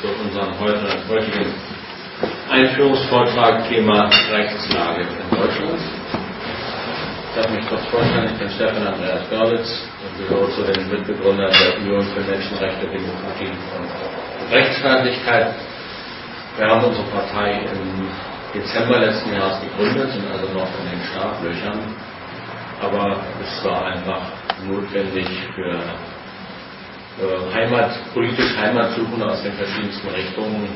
zu unserem heutigen Einführungsvortrag, Thema Rechtslage in Deutschland. Ich darf mich kurz vorstellen, ich bin Stefan Andreas Görlitz und gehöre zu den Mitbegründern der Union für Menschenrechte, Demokratie und Rechtsstaatlichkeit. Wir haben unsere Partei im Dezember letzten Jahres gegründet, sind also noch in den Startlöchern, aber es war einfach notwendig für politisch Heimatsuchende aus den verschiedensten Richtungen,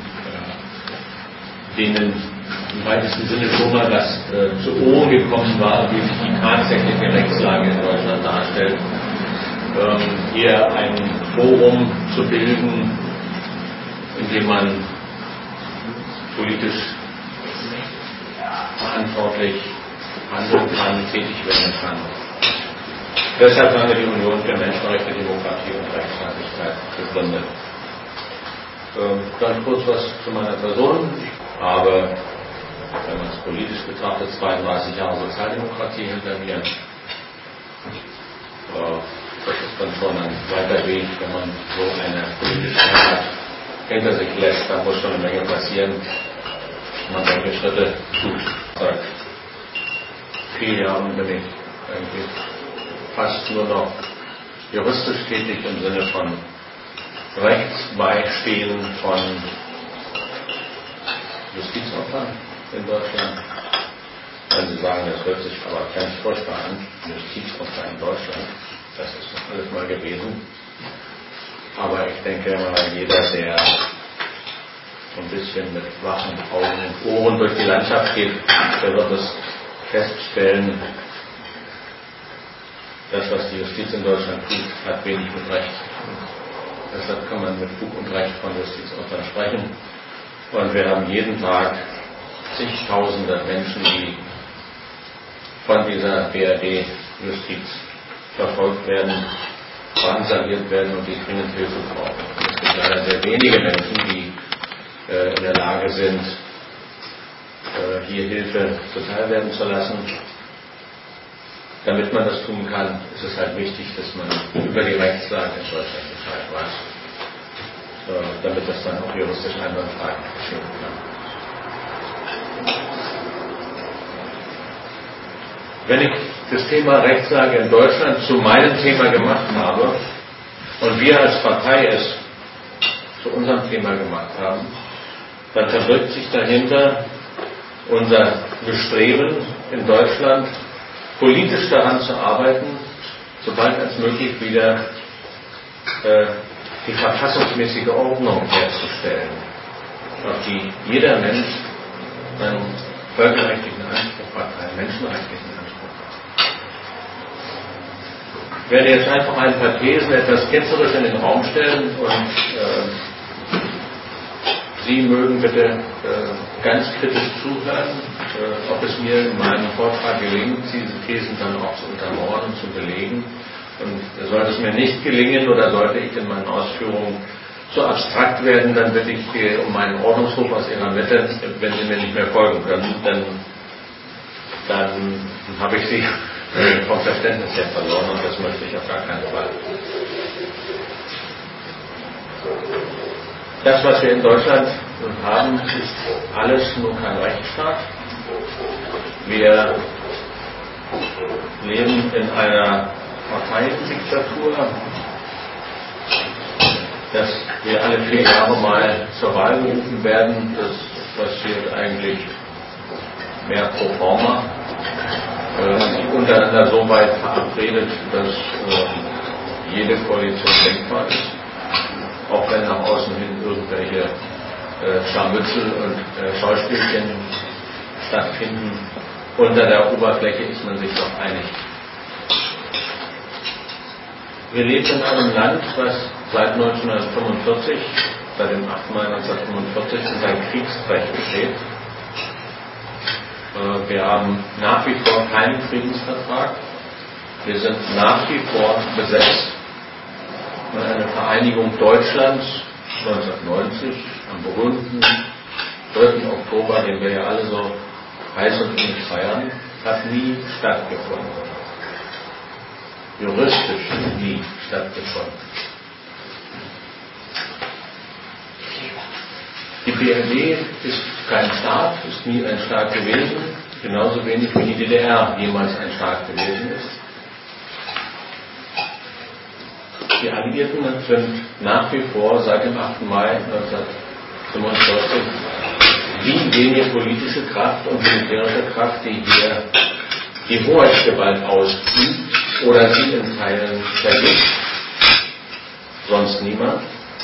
denen im weitesten Sinne schon mal das zu Ohren gekommen war, wie sich die tatsächliche Rechtslage in Deutschland darstellt, hier ein Forum zu bilden, in dem man politisch verantwortlich handeln kann, tätig werden kann. Deshalb haben wir die Union für Menschenrechte, Demokratie und Rechtsstaatlichkeit gegründet. Ganz kurz was zu meiner Person. Ich habe, wenn man es politisch betrachtet, 32 Jahre Sozialdemokratie hinter mir. Das ist dann schon ein weiter Weg, wenn man so eine politische Heimat hinter sich lässt. Da muss schon eine Menge passieren. Man solche Schritte tut. Seit 4 Jahren bin ich eigentlich fast nur noch juristisch tätig im Sinne von Rechtsbeistehen von Justizopfern in Deutschland. Wenn Sie sagen, das hört sich aber ganz furchtbar an, Justizopfer in Deutschland, das ist noch alles mal gewesen. Aber ich denke mal, jeder, der so ein bisschen mit wachen Augen und Ohren durch die Landschaft geht, der wird es feststellen, das, was die Justiz in Deutschland tut, hat wenig mit Recht zu tun. Deshalb kann man mit Fug und Recht von Justizopfern sprechen. Und wir haben jeden Tag zigtausende Menschen, die von dieser BRD-Justiz verfolgt werden, drangsaliert werden und die dringend Hilfe brauchen. Es gibt leider sehr wenige Menschen, die in der Lage sind, hier Hilfe zuteil werden zu lassen. Damit man das tun kann, ist es halt wichtig, dass man über die Rechtslage in Deutschland Bescheid weiß, damit das dann auch juristisch einwandfrei geschehen kann. Wenn ich das Thema Rechtslage in Deutschland zu meinem Thema gemacht habe und wir als Partei es zu unserem Thema gemacht haben, dann verbirgt sich dahinter unser Bestreben in Deutschland, politisch daran zu arbeiten, sobald als möglich wieder die verfassungsmäßige Ordnung herzustellen, auf die jeder Mensch einen völkerrechtlichen Anspruch hat, einen menschenrechtlichen Anspruch hat. Ich werde jetzt einfach ein paar Thesen etwas ketzerisch in den Raum stellen und Sie mögen bitte ganz kritisch zuhören, ob es mir in meinem Vortrag gelingt, diese Thesen dann auch zu untermauern und zu belegen. Und sollte es mir nicht gelingen oder sollte ich in meinen Ausführungen zu abstrakt werden, dann bitte ich um einen Ordnungsruf aus Ihrer Mitte. Wenn Sie mir nicht mehr folgen können, dann habe ich Sie vom Verständnis her verloren und das möchte ich auf gar keinen Fall. Das, was wir in Deutschland haben, ist alles nur kein Rechtsstaat. Wir leben in einer Parteiendiktatur, dass wir alle 4 Jahre mal zur Wahl berufen werden. Das passiert eigentlich mehr pro forma. Sich untereinander so weit verabredet, dass jede Koalition denkbar ist. Auch wenn nach außen hin irgendwelche Scharmützel und Schauspielchen stattfinden, unter der Oberfläche ist man sich doch einig. Wir leben in einem Land, das seit 1945, seit dem 8. Mai 1945, unter Kriegsrecht besteht. Wir haben nach wie vor keinen Friedensvertrag. Wir sind nach wie vor besetzt. Eine Vereinigung Deutschlands 1990 am berühmten 3. Oktober, den wir ja alle so heiß und innig feiern, hat nie stattgefunden. Juristisch nie stattgefunden. Die BRD ist kein Staat, ist nie ein Staat gewesen, genauso wenig wie die DDR jemals ein Staat gewesen ist. Die Alliierten sind nach wie vor seit dem 8. Mai 1945 diejenige politische Kraft und militärische Kraft, die hier die Hoheitsgewalt ausübt oder sie in Teilen vergibt. Sonst niemand.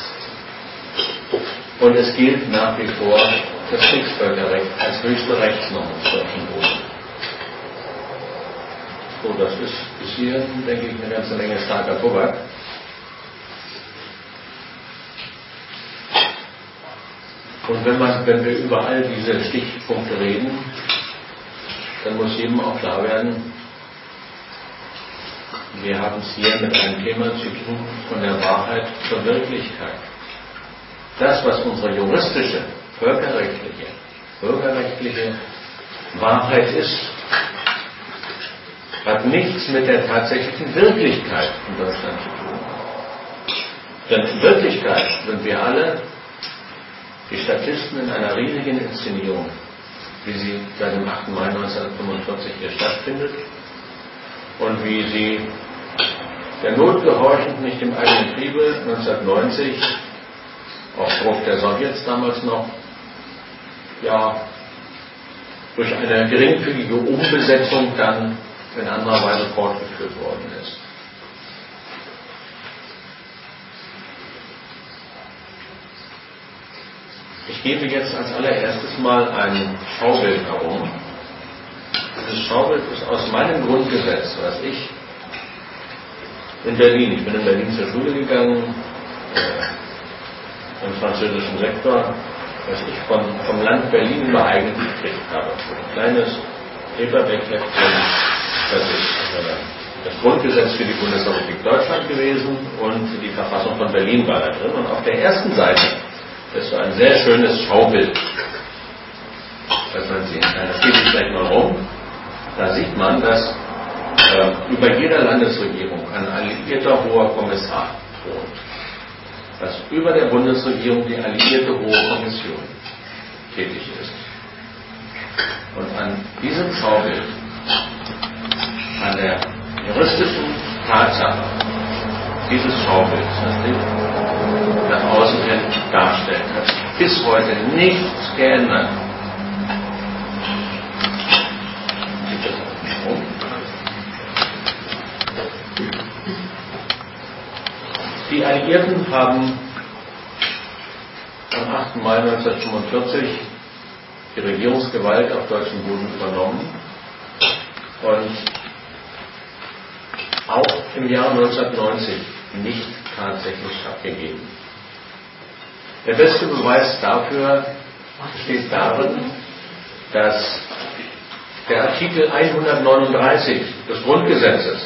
Und es gilt nach wie vor das Kriegsvölkerrecht als höchste Rechtsnorm des deutschen Bodens. So, das ist bis hierhin, denke ich, eine ganze Menge starker Tobak. Und wenn wir über all diese Stichpunkte reden, dann muss jedem auch klar werden, wir haben es hier mit einem Thema zu tun von der Wahrheit zur Wirklichkeit. Das, was unsere juristische, völkerrechtliche, bürgerrechtliche Wahrheit ist, hat nichts mit der tatsächlichen Wirklichkeit in Deutschland zu tun. Denn in Wirklichkeit sind wir alle die Statisten in einer riesigen Inszenierung, wie sie seit dem 8. Mai 1945 hier stattfindet und wie sie der Not gehorchend nicht im eigenen Triebe 1990 auf Druck der Sowjets damals noch, ja, durch eine geringfügige Umbesetzung dann in anderer Weise fortgeführt worden ist. Ich gebe jetzt als allererstes mal ein Schaubild herum. Dieses Schaubild ist aus meinem Grundgesetz, was ich in Berlin, ich bin in Berlin zur Schule gegangen, im französischen Sektor, was ich vom Land Berlin übereignet gekriegt habe. Ein kleines Paperback-Heftchen, das ist das Grundgesetz für die Bundesrepublik Deutschland gewesen und die Verfassung von Berlin war da drin. Und auf der ersten Seite ist so ein sehr schönes Schaubild, das man sehen kann. Das gebe ich gleich mal rum. Da sieht man, dass über jeder Landesregierung ein alliierter hoher Kommissar thront. Dass über der Bundesregierung die alliierte Hohe Kommission tätig ist. Und an diesem Schaubild, an der juristischen Tatsache dieses Schaubilds, das sich nach außen hin darstellt, hat bis heute nichts geändert. Die Alliierten haben am 8. Mai 1945 die Regierungsgewalt auf deutschem Boden übernommen und auch im Jahr 1990 nicht tatsächlich abgegeben. Der beste Beweis dafür besteht darin, dass der Artikel 139 des Grundgesetzes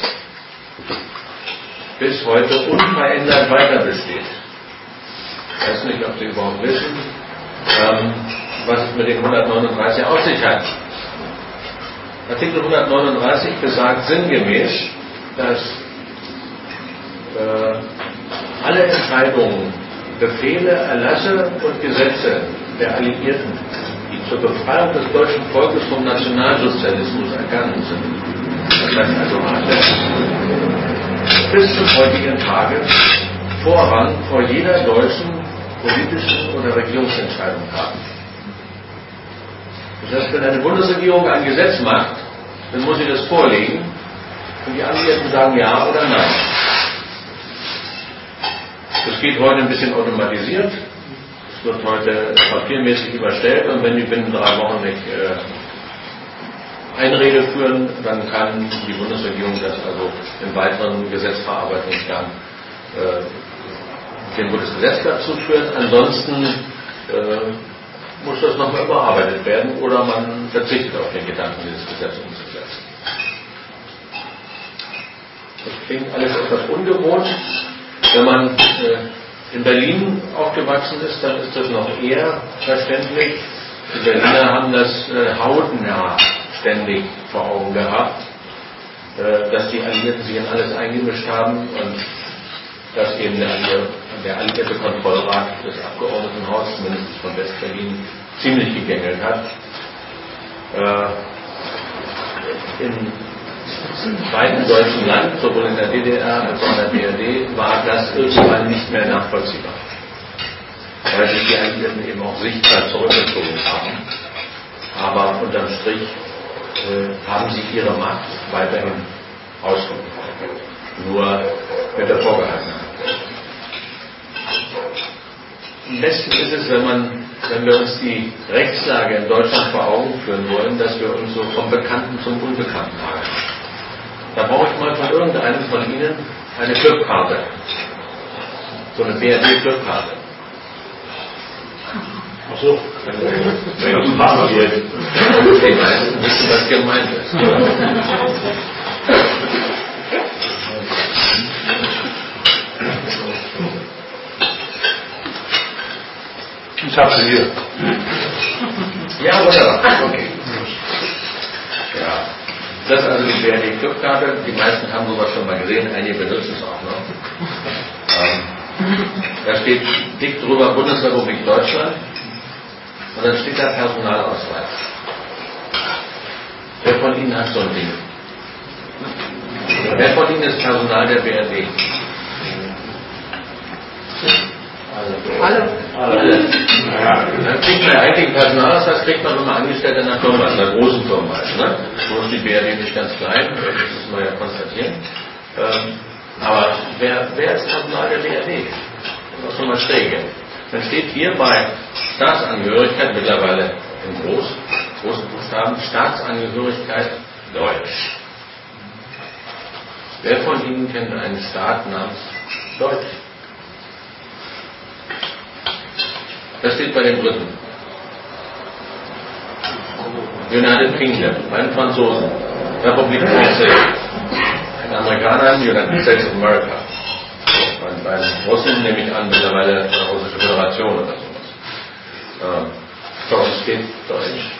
bis heute unverändert weiter besteht. Ich weiß nicht, ob Sie überhaupt wissen, was es mit dem 139 auf sich hat. Artikel 139 besagt sinngemäß, dass alle Entscheidungen, Befehle, Erlasse und Gesetze der Alliierten, die zur Befreiung des deutschen Volkes vom Nationalsozialismus ergangen sind, das heißt also bis zum heutigen Tage Vorrang vor jeder deutschen politischen oder Regierungsentscheidung haben. Das heißt, wenn eine Bundesregierung ein Gesetz macht, dann muss sie das vorlegen und die Alliierten sagen ja oder nein. Das geht heute ein bisschen automatisiert. Es wird heute papiermäßig überstellt und wenn die binnen 3 Wochen nicht Einrede führen, dann kann die Bundesregierung das also im weiteren Gesetzverarbeitungsgang dem Bundesgesetz dazu führen. Ansonsten muss das nochmal überarbeitet werden oder man verzichtet auf den Gedanken, dieses Gesetz umzusetzen. Das klingt alles etwas ungewohnt. Wenn man in Berlin aufgewachsen ist, dann ist das noch eher verständlich. Die Berliner haben das hautnah ständig vor Augen gehabt, dass die Alliierten sich in alles eingemischt haben und dass eben der alliierte Kontrollrat des Abgeordnetenhauses, zumindest von West-Berlin, ziemlich gegängelt hat. Im zweiten deutschen Land, sowohl in der DDR als auch in der BRD, war das irgendwann nicht mehr nachvollziehbar, weil sich die Alliierten eben auch sichtbar zurückgezogen haben. Aber unterm Strich haben sie ihre Macht weiterhin ausgeübt, nur mit der Vorgehaltenheit. Am besten ist es, wenn wir uns die Rechtslage in Deutschland vor Augen führen wollen, dass wir uns so vom Bekannten zum Unbekannten haben. Da brauche ich mal von irgendeinem von Ihnen eine Clubkarte. So eine BRD-Clubkarte. Ach so. Die meisten wissen, was gemeint ist. Ich habe sie hier. Ja, wunderbar. Okay. Ja. Das ist also die BRD-Clubkarte. Die meisten haben sowas schon mal gesehen, einige benutzen es auch noch. Da steht dick drüber Bundesrepublik Deutschland und dann steht da Personalausweis. Wer von Ihnen hat so ein Ding? Wer von Ihnen ist Personal der BRD? Alle. Dann kriegt man ja eigentlich einen Personalausweis, kriegt man, wenn man Angestellter in einer Firma ist, in einer großen Firma ist. Ne? So ist die BRD nicht ganz klein, das müssen wir ja konstatieren. Aber wer ist Personal der BRD? Das ist schon mal schräg. Dann steht hier bei Staatsangehörigkeit, mittlerweile in großen Buchstaben, Staatsangehörigkeit Deutsch. Wer von Ihnen kennt einen Staat namens Deutsch? Das steht bei den Briten. United Kingdom, bei den Franzosen. Republik Française. Ein Amerikaner, United States of America. Bei den Russen nehme ich an, mittlerweile die Russische Föderation oder sowas. Bei uns steht Deutsch.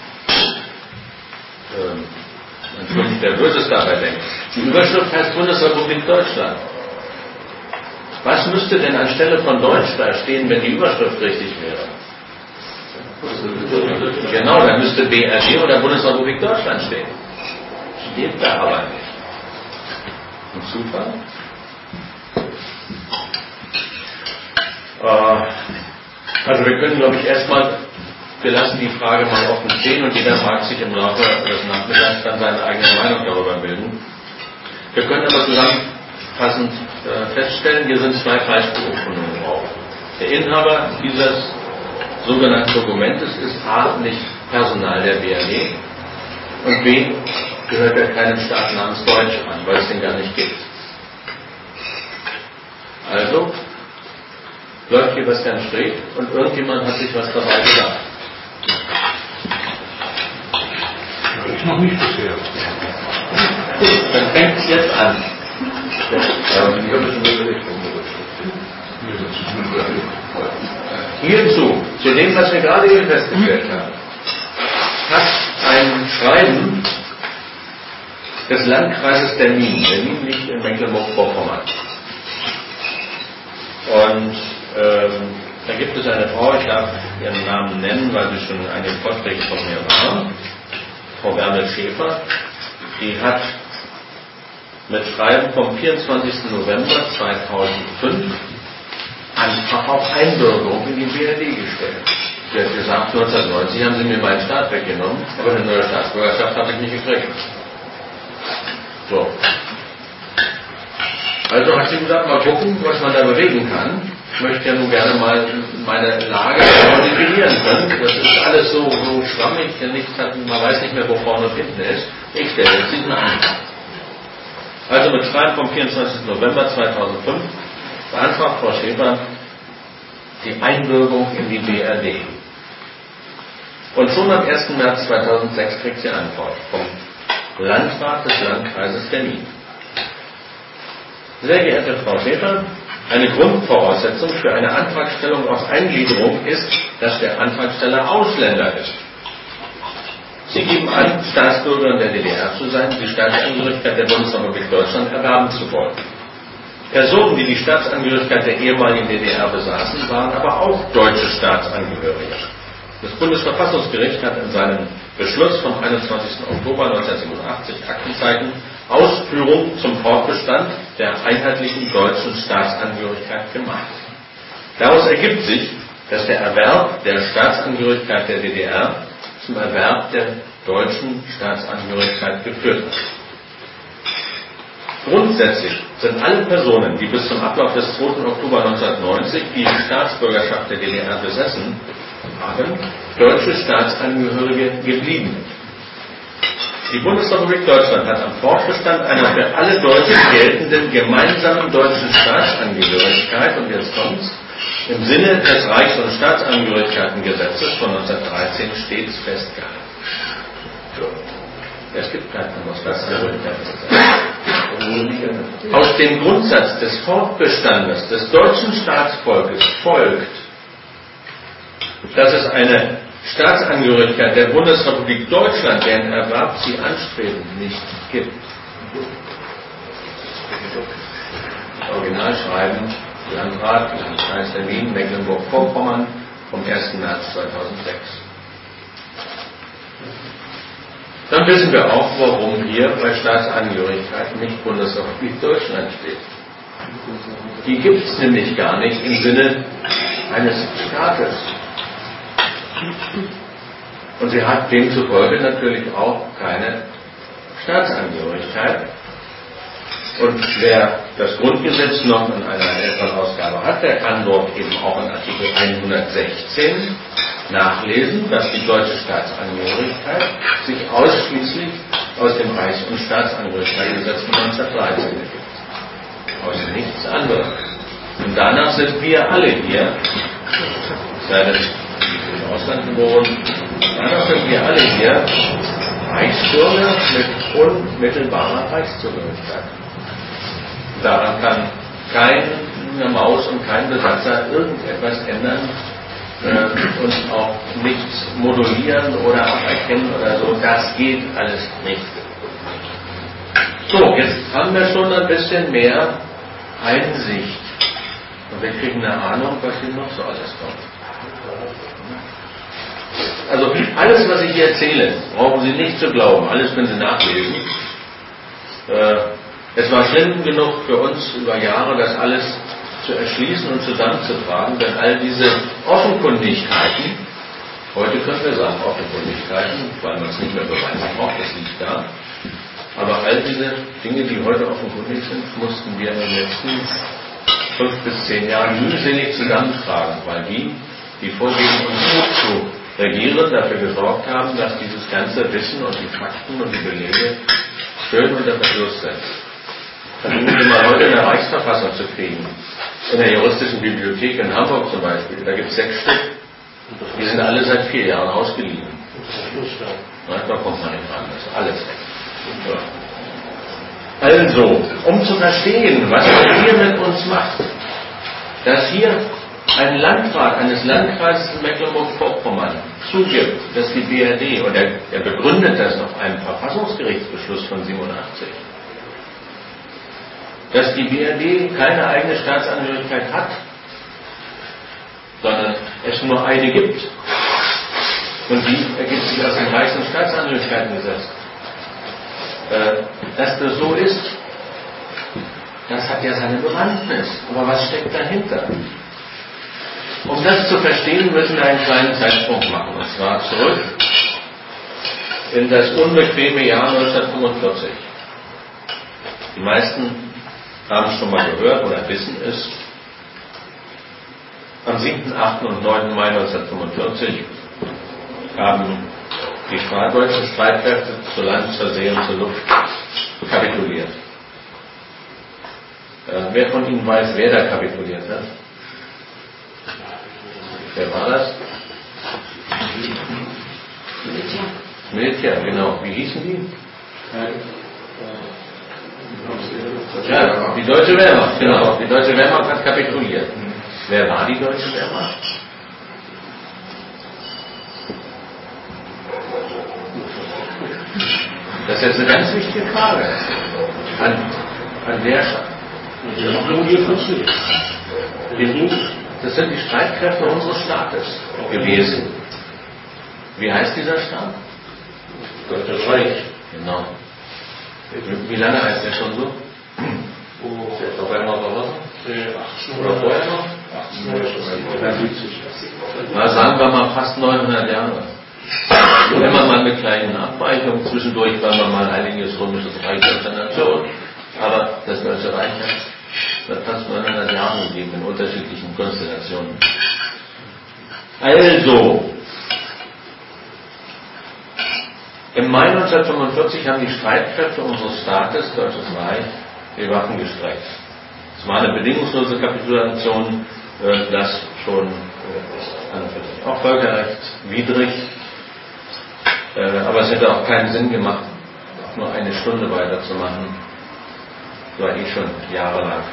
Man kann nicht der Böses dabei denken. Die Überschrift heißt Bundesrepublik Deutschland. Was müsste denn anstelle von Deutsch da stehen, wenn die Überschrift richtig wäre? Genau, dann müsste BRD oder Bundesrepublik Deutschland stehen. Steht da aber nicht. Ein Zufall? Also wir können, glaube ich, erstmal, wir lassen die Frage mal offen stehen und jeder mag sich im Laufe des Nachmittags dann seine eigene Meinung darüber bilden. Wir können aber zusammenfassend feststellen, hier sind zwei Falschbeurkundungen drauf. Der Inhaber dieses sogenannten Dokumentes ist A, nicht Personal der BRD und B, gehört er keinem Staat namens Deutsch an, weil es den gar nicht gibt. Also läuft hier was ganz schräg und irgendjemand hat sich was dabei gedacht. Ich noch nicht bisher. Gut, dann fängt es jetzt an. Hierzu, zu dem, was wir gerade eben festgestellt haben, hat ein Schreiben des Landkreises Berlin liegt in Mecklenburg-Vorpommern. Und da gibt es eine Frau, ich darf ihren Namen nennen, weil sie schon einige Vorträge von mir war, Frau Werner Schäfer, die hat mit Schreiben vom 24. November 2005 Antrag auf Einbürgerung in die BRD gestellt. Sie hat gesagt, 1990 haben sie mir meinen Staat weggenommen, aber eine neue Staatsbürgerschaft habe ich nicht gekriegt. So. Also hat sie gesagt, mal gucken, was man da bewegen kann. Ich möchte ja nun gerne mal meine Lage definieren können. Das ist alles so schwammig, man weiß nicht mehr, wo vorne und hinten ist. Ich stelle jetzt diesen Antrag. Also mit Schreiben vom 24. November 2005 beantragt Frau Schäfer die Einbürgerung in die BRD. Und schon am 1. März 2006 kriegt sie Antwort vom Landrat des Landkreises Berlin. Sehr geehrte Frau Schäfer, eine Grundvoraussetzung für eine Antragstellung auf Eingliederung ist, dass der Antragsteller Ausländer ist. Sie geben an, Staatsbürger der DDR zu sein, die Staatsangehörigkeit der Bundesrepublik Deutschland erwerben zu wollen. Personen, die die Staatsangehörigkeit der ehemaligen DDR besaßen, waren aber auch deutsche Staatsangehörige. Das Bundesverfassungsgericht hat in seinem Beschluss vom 21. Oktober 1987 Aktenzeichen Ausführung zum Fortbestand der einheitlichen deutschen Staatsangehörigkeit gemacht. Daraus ergibt sich, dass der Erwerb der Staatsangehörigkeit der DDR zum Erwerb der deutschen Staatsangehörigkeit geführt hat. Grundsätzlich sind alle Personen, die bis zum Ablauf des 2. Oktober 1990 die Staatsbürgerschaft der DDR besessen haben, deutsche Staatsangehörige geblieben. Die Bundesrepublik Deutschland hat am Fortbestand einer für alle Deutschen geltenden gemeinsamen deutschen Staatsangehörigkeit, und jetzt kommt's, im Sinne des Reichs- und Staatsangehörigkeitengesetzes von 1913 stets festgehalten. Es gibt kein anderes Staatsangehörigkeitsgesetz. Aus dem Grundsatz des Fortbestandes des deutschen Staatsvolkes folgt, dass es eine Staatsangehörigkeit der Bundesrepublik Deutschland, deren Erwerb sie anstreben, nicht gibt. Das Originalschreiben, Landrat, Landkreis Berlin, Mecklenburg-Vorpommern vom 1. März 2006. Dann wissen wir auch, warum hier bei Staatsangehörigkeit nicht Bundesrepublik Deutschland steht. Die gibt es nämlich gar nicht im Sinne eines Staates. Und sie hat demzufolge natürlich auch keine Staatsangehörigkeit. Und wer das Grundgesetz noch in einer älteren Ausgabe hat, der kann dort eben auch in Artikel 116 nachlesen, dass die deutsche Staatsangehörigkeit sich ausschließlich aus dem Reichs- und Staatsangehörigkeitsgesetz von 1913 ergibt. Aus nichts anderem. Und danach sind wir alle hier, sei das im Ausland geboren, danach sind wir alle hier Reichsbürger mit unmittelbarer Reichszugehörigkeit. Daran kann keine Maus und kein Besatzer irgendetwas ändern und auch nichts modulieren oder aberkennen oder so. Das geht alles nicht. So, jetzt haben wir schon ein bisschen mehr Einsicht. Und wir kriegen eine Ahnung, was hier noch so alles kommt. Also alles, was ich hier erzähle, brauchen Sie nicht zu glauben. Alles können Sie nachlesen. Es war schlimm genug für uns über Jahre, das alles zu erschließen und zusammenzutragen, denn all diese Offenkundigkeiten, heute können wir sagen Offenkundigkeiten, weil man es nicht mehr beweisen braucht, das liegt da, aber all diese Dinge, die heute offenkundig sind, mussten wir in den letzten 5 bis 10 Jahren mühselig zusammentragen, weil die vorgeben, uns gut zu regieren, dafür gesorgt haben, dass dieses ganze Wissen und die Fakten und die Belege schön unter Verschluss sind. Versuchen Sie mal heute in der Reichsverfassung zu kriegen. In der juristischen Bibliothek in Hamburg zum Beispiel, da gibt es 6 Stück. Die sind alle seit 4 Jahren ausgeliehen. Da kommt man nicht ran, das ist alles weg. Also, um zu verstehen, was man hier mit uns macht, dass hier ein Landrat eines Landkreises in Mecklenburg-Vorpommern zugibt, dass die BRD, und er begründet das auf einem Verfassungsgerichtsbeschluss von 87, dass die BRD keine eigene Staatsangehörigkeit hat, sondern es nur eine gibt. Und die ergibt sich aus dem Reichs- und Staatsangehörigkeitengesetz. Dass das so ist, das hat ja seine Bewandtnis. Aber was steckt dahinter? Um das zu verstehen, müssen wir einen kleinen Zeitsprung machen. Und zwar zurück in das unbequeme Jahr 1945. Die meisten haben es schon mal gehört oder wissen es. Am 7., 8. und 9. Mai 1945 haben die deutschen Streitkräfte zu Land, zur See und zur Luft kapituliert. Wer von Ihnen weiß, wer da kapituliert hat? Wer war das? Militär, genau. Wie hießen die? Ja, die Deutsche Wehrmacht, genau. Die Deutsche Wehrmacht hat kapituliert. Wer war die Deutsche Wehrmacht? Das ist jetzt eine ganz wichtige Frage. An der Das sind die Streitkräfte unseres Staates gewesen. Wie heißt dieser Staat? Deutsches Reich. Genau. Wie lange heißt der schon so? Oder vorher noch? 1873. Na, sagen wir mal fast 900 Jahre. Immer mal mit kleinen Abweichungen. Zwischendurch waren wir mal Heiliges Römisches Reich der Nation. Aber das Deutsche Reich hat fast 900 Jahre gegeben in unterschiedlichen Konstellationen. Also, im Mai 1945 haben die Streitkräfte unseres Staates, Deutsches Reich, die Waffen gestreckt. Es war eine bedingungslose Kapitulation, das schon ist auch völkerrechtswidrig, aber es hätte auch keinen Sinn gemacht, nur eine Stunde weiterzumachen. Das war schon jahrelang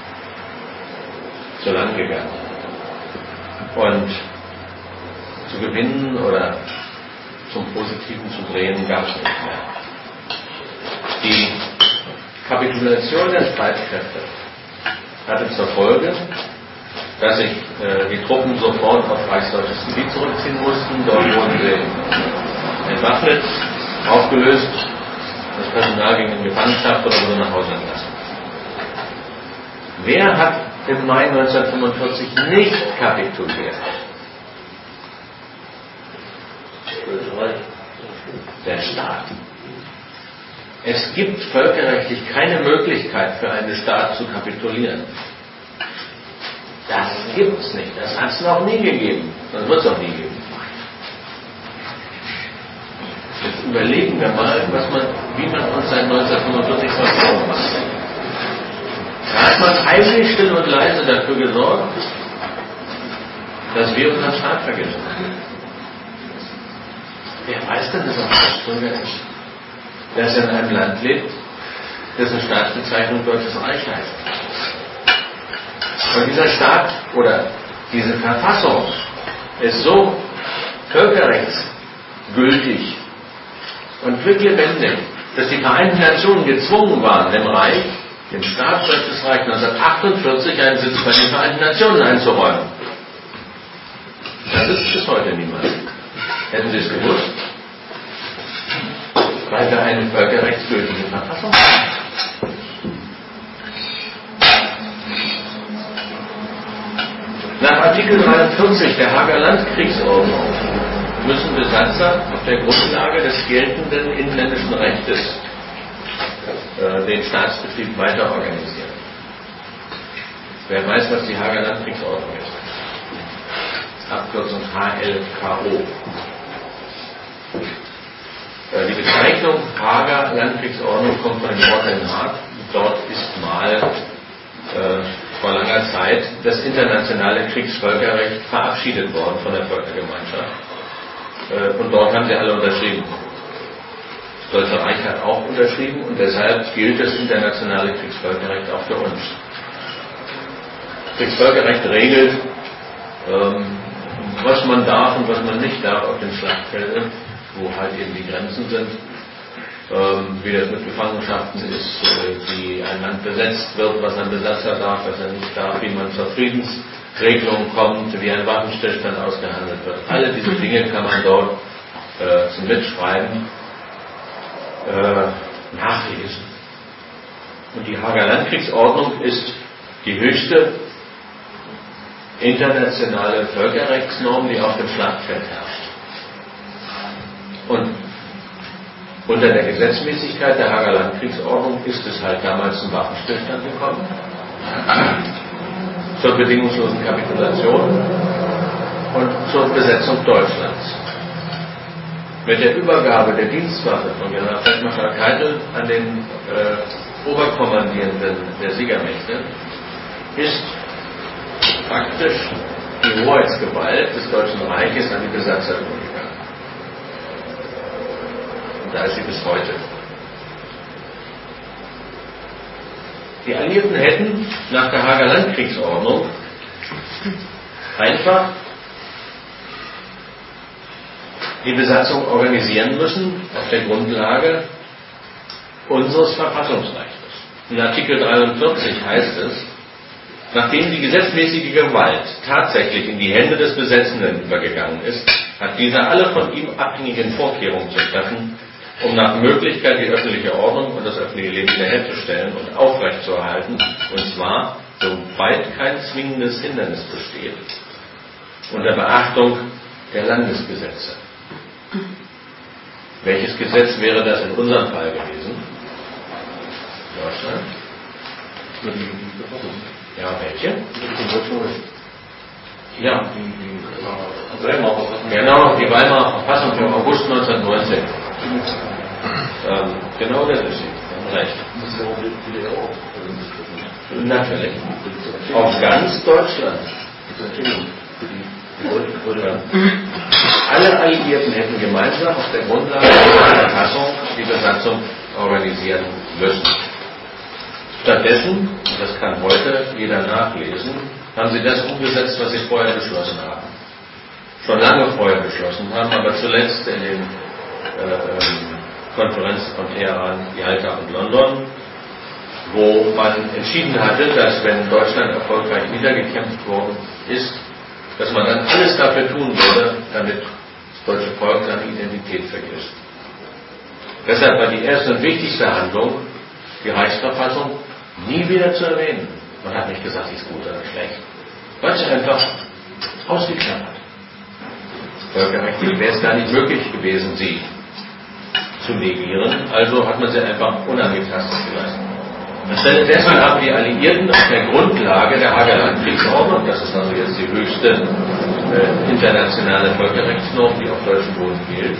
so lang gegangen. Und zu gewinnen oder zum Positiven zu drehen, gab es nicht mehr. Die Kapitulation der Streitkräfte hatte zur Folge, dass sich die Truppen sofort auf reichsdeutsches Gebiet zurückziehen mussten. Dort wurden sie entwaffnet, aufgelöst, das Personal ging in Gefangenschaft oder wurde nach Hause entlassen. Wer hat im Mai 1945 nicht kapituliert? Der Staat. Es gibt völkerrechtlich keine Möglichkeit für einen Staat zu kapitulieren. Das gibt es nicht. Das hat es noch nie gegeben. Das wird es auch nie geben. Jetzt überlegen wir mal, wie man uns seit 1945 Vertrauen macht. Da hat man heimlich, still und leise dafür gesorgt, dass wir unseren Staat vergessen. Wer weiß denn, dass er Staatsbürger ist? Dass er in einem Land lebt, dessen Staatsbezeichnung Deutsches Reich heißt. Und dieser Staat oder diese Verfassung ist so völkerrechtsgültig und quicklebendig, dass die Vereinten Nationen gezwungen waren, dem Reich, dem Staat Deutsches Reich 1948 einen Sitz bei den Vereinten Nationen einzuräumen. Da sitzt bis heute niemand. Hätten Sie es gewusst? Weil wir eine völkerrechtsgültige Verfassung haben. Nach Artikel 43 der Haager Landkriegsordnung müssen Besatzer auf der Grundlage des geltenden inländischen Rechtes den Staatsbetrieb weiter organisieren. Wer weiß, was die Haager Landkriegsordnung ist? Abkürzung HLKO. Die Bezeichnung Haager Landkriegsordnung kommt von dem Ort Den Haag. Dort ist mal vor langer Zeit das internationale Kriegsvölkerrecht verabschiedet worden von der Völkergemeinschaft. Und dort haben sie alle unterschrieben. Das Deutsche Reich hat auch unterschrieben und deshalb gilt das internationale Kriegsvölkerrecht auch für uns. Kriegsvölkerrecht regelt, was man darf und was man nicht darf auf den Schlachtfeldern, wo halt eben die Grenzen sind, wie das mit Gefangenschaften ist, wie ein Land besetzt wird, was ein Besatzer darf, was er nicht darf, wie man zur Friedensregelung kommt, wie ein Waffenstillstand ausgehandelt wird. Alle diese Dinge kann man dort zum Mitschreiben nachlesen. Und die Haager Landkriegsordnung ist die höchste internationale Völkerrechtsnorm, die auf dem Schlachtfeld herrscht. Und unter der Gesetzmäßigkeit der Haager Landkriegsordnung ist es halt damals zum Waffenstillstand gekommen, zur bedingungslosen Kapitulation und zur Besetzung Deutschlands. Mit der Übergabe der Dienstwaffe von Generalfeldmarschall Keitel an den Oberkommandierenden der Siegermächte ist praktisch die Hoheitsgewalt des Deutschen Reiches an die Besatzer übergegangen. Und da ist sie bis heute. Die Alliierten hätten nach der Haager Landkriegsordnung einfach die Besatzung organisieren müssen auf der Grundlage unseres Verfassungsrechts. In Artikel 43 heißt es, nachdem die gesetzmäßige Gewalt tatsächlich in die Hände des Besetzenden übergegangen ist, hat dieser alle von ihm abhängigen Vorkehrungen zu treffen, um nach Möglichkeit die öffentliche Ordnung und das öffentliche Leben wiederherzustellen und aufrechtzuerhalten, und zwar, soweit kein zwingendes Hindernis besteht, unter Beachtung der Landesgesetze. Welches Gesetz wäre das in unserem Fall gewesen? Deutschland? Ja, welche? Ja. Genau, die Weimarer Verfassung vom August 1919. Genau das ist sie. Recht. Natürlich. Auf ganz Deutschland. Alle Alliierten hätten gemeinsam auf der Grundlage der Verfassung die Besatzung organisieren müssen. Stattdessen, das kann heute jeder nachlesen, haben sie das umgesetzt, was sie vorher beschlossen haben. Schon lange vorher beschlossen haben, aber zuletzt in den Konferenzen von Teheran, Jalta und London, wo man entschieden hatte, dass wenn Deutschland erfolgreich niedergekämpft worden ist, dass man dann alles dafür tun würde, damit das deutsche Volk seine Identität vergisst. Deshalb war die erste und wichtigste Handlung, die Reichsverfassung nie wieder zu erwähnen. Man hat nicht gesagt, sie ist gut oder schlecht. Man hat sie einfach ausgeklammert. Völkerrechtlich wäre es gar nicht möglich gewesen, sie zu negieren, also hat man sie einfach unangetastet gelassen. Anstelle dessen haben die Alliierten auf der Grundlage der Haager Landkriegsordnung, das ist also jetzt die höchste internationale Völkerrechtsnorm, die auf deutschem Boden gilt,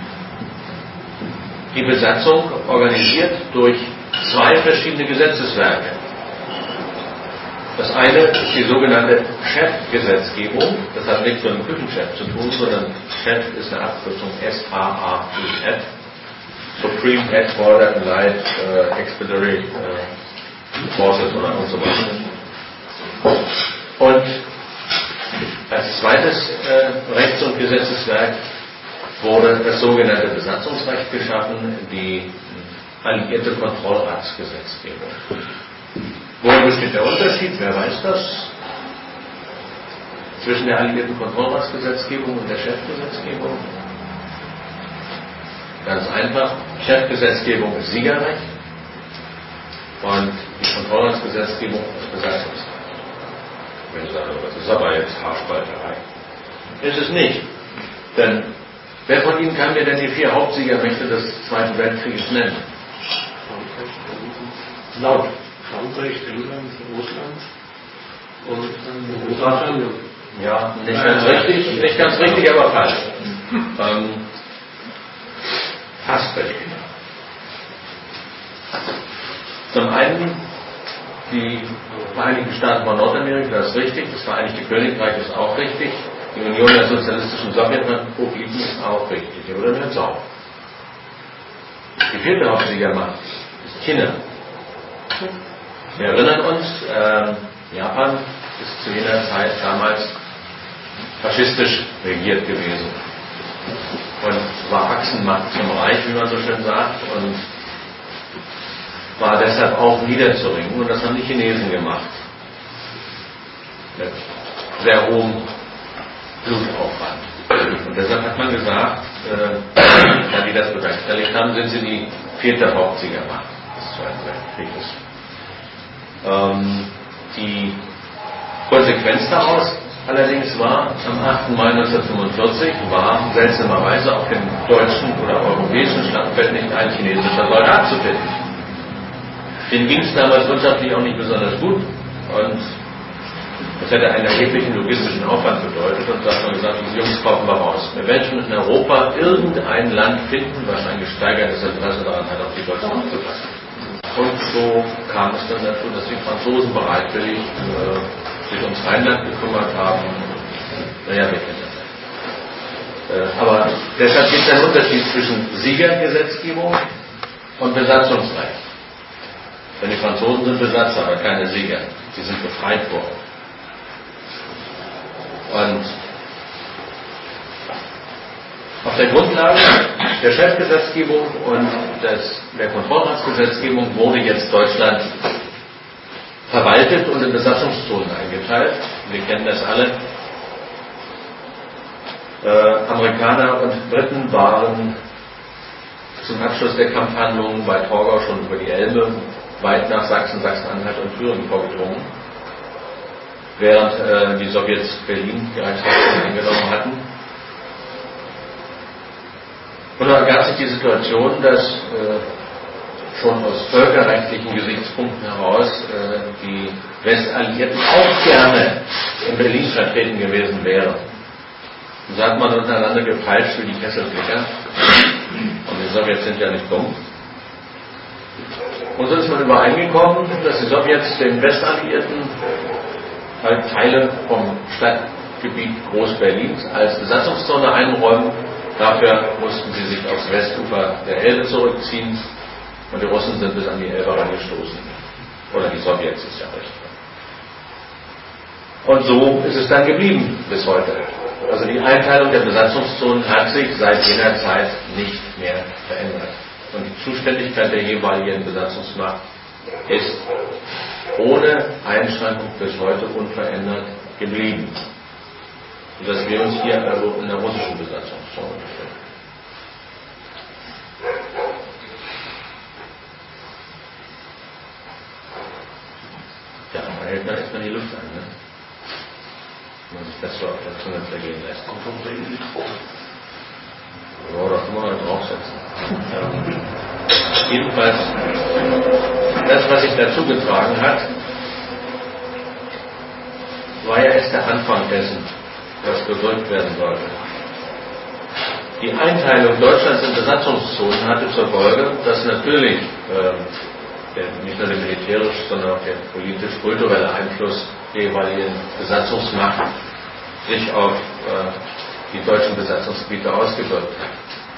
die Besatzung organisiert durch zwei verschiedene Gesetzeswerke. Das eine ist die sogenannte Chefgesetzgebung, das hat nichts mit dem Küchenchef zu tun, sondern Chef ist eine Abkürzung SAAEF, Supreme Headquarter Allied Expeditionary Forces oder und so weiter. Und als zweites Rechts- und Gesetzeswerk wurde das sogenannte Besatzungsrecht geschaffen, die alliierte Kontrollratsgesetzgebung. Worin besteht der Unterschied? Wer weiß das? Zwischen der alliierten Kontrollratsgesetzgebung und der Chefgesetzgebung? Ganz einfach, Chefgesetzgebung ist Siegerrecht und die Kontrollratsgesetzgebung ist Besatzungsrecht. Wenn ich sage, das ist aber jetzt Haarspalterei. Ist es nicht. Denn wer von Ihnen kann mir denn die 4 Hauptsiegermächte des Zweiten Weltkrieges nennen? Laut. Frankreich, England, Russland und Deutschland. Ja, nicht ganz richtig, aber falsch. Fast richtig. Zum einen die Vereinigten Staaten von Nordamerika, das ist richtig, das Vereinigte Königreich ist auch richtig, die Union der Sozialistischen Sowjetrepubliken ist auch richtig, oder nicht so? Die 4. Hauptsiegermacht ist China. Wir erinnern uns, Japan ist zu jener Zeit damals faschistisch regiert gewesen und war Achsenmacht zum Reich, wie man so schön sagt, und war deshalb auch niederzuringen, und das haben die Chinesen gemacht. Mit sehr hohem Blutaufwand. Und deshalb hat man gesagt, da die das bewerkstelligt haben, sind sie die 4. Hauptsiegermacht des Zweiten Weltkrieges. Die Konsequenz daraus allerdings war, am 8. Mai 1945 war seltsamerweise auf dem deutschen oder europäischen Schlachtfeld nicht ein chinesischer Soldat zu finden. Denen ging es damals wirtschaftlich auch nicht besonders gut und das hätte einen erheblichen logistischen Aufwand bedeutet, und da hat man gesagt, die Jungs kaufen wir raus. Wir werden in Europa irgendein Land finden, was ein gesteigertes Interesse daran hat, auf die Deutschen aufzupassen. Und so kam es dann dazu, dass die Franzosen bereitwillig sich ums Rheinland gekümmert haben. Naja, wir kennen das. Aber deshalb gibt es einen Unterschied zwischen Siegergesetzgebung und Besatzungsrecht. Denn die Franzosen sind Besatzer, aber keine Sieger. Sie sind befreit worden. Und auf der Grundlage der Chefgesetzgebung und der Kontrollratsgesetzgebung wurde jetzt Deutschland verwaltet und in Besatzungszonen eingeteilt. Wir kennen das alle. Amerikaner und Briten waren zum Abschluss der Kampfhandlungen bei Torgau schon über die Elbe weit nach Sachsen, Sachsen-Anhalt und Thüringen vorgedrungen, während die Sowjets Berlin, die Reichshauptstadt, eingenommen hatten. Und da ergab sich die Situation, dass schon aus völkerrechtlichen Gesichtspunkten heraus die Westalliierten auch gerne in Berlin vertreten gewesen wären. Und so hat man untereinander gefeilscht wie die Kesselflicker. Und die Sowjets sind ja nicht dumm. Und so ist man übereingekommen, dass die Sowjets den Westalliierten halt Teile vom Stadtgebiet Groß-Berlins als Besatzungszone einräumen. Dafür mussten sie sich aufs Westufer der Elbe zurückziehen. Und die Russen sind bis an die Elbe rangestoßen. Oder die Sowjets, ist ja recht. Und so ist es dann geblieben bis heute. Also die Einteilung der Besatzungszonen hat sich seit jener Zeit nicht mehr verändert. Und die Zuständigkeit der jeweiligen Besatzungsmacht ist ohne Einschränkung bis heute unverändert geblieben. Und dass wir uns hier also in der russischen Besatzungszone befinden. Ja, da hält man erstmal die Luft an, ne? Wenn man sich das so auf der Zunge zergehen lässt. Ja, da kann man halt draufsetzen. Jedenfalls, das, was sich dazu getragen hat, war ja erst der Anfang dessen, was bewirkt werden sollte. Die Einteilung Deutschlands in Besatzungszonen hatte zur Folge, dass natürlich nicht nur der militärische, sondern auch der politisch-kulturelle Einfluss der jeweiligen Besatzungsmacht sich auf die deutschen Besatzungsgebiete ausgewirkt hat.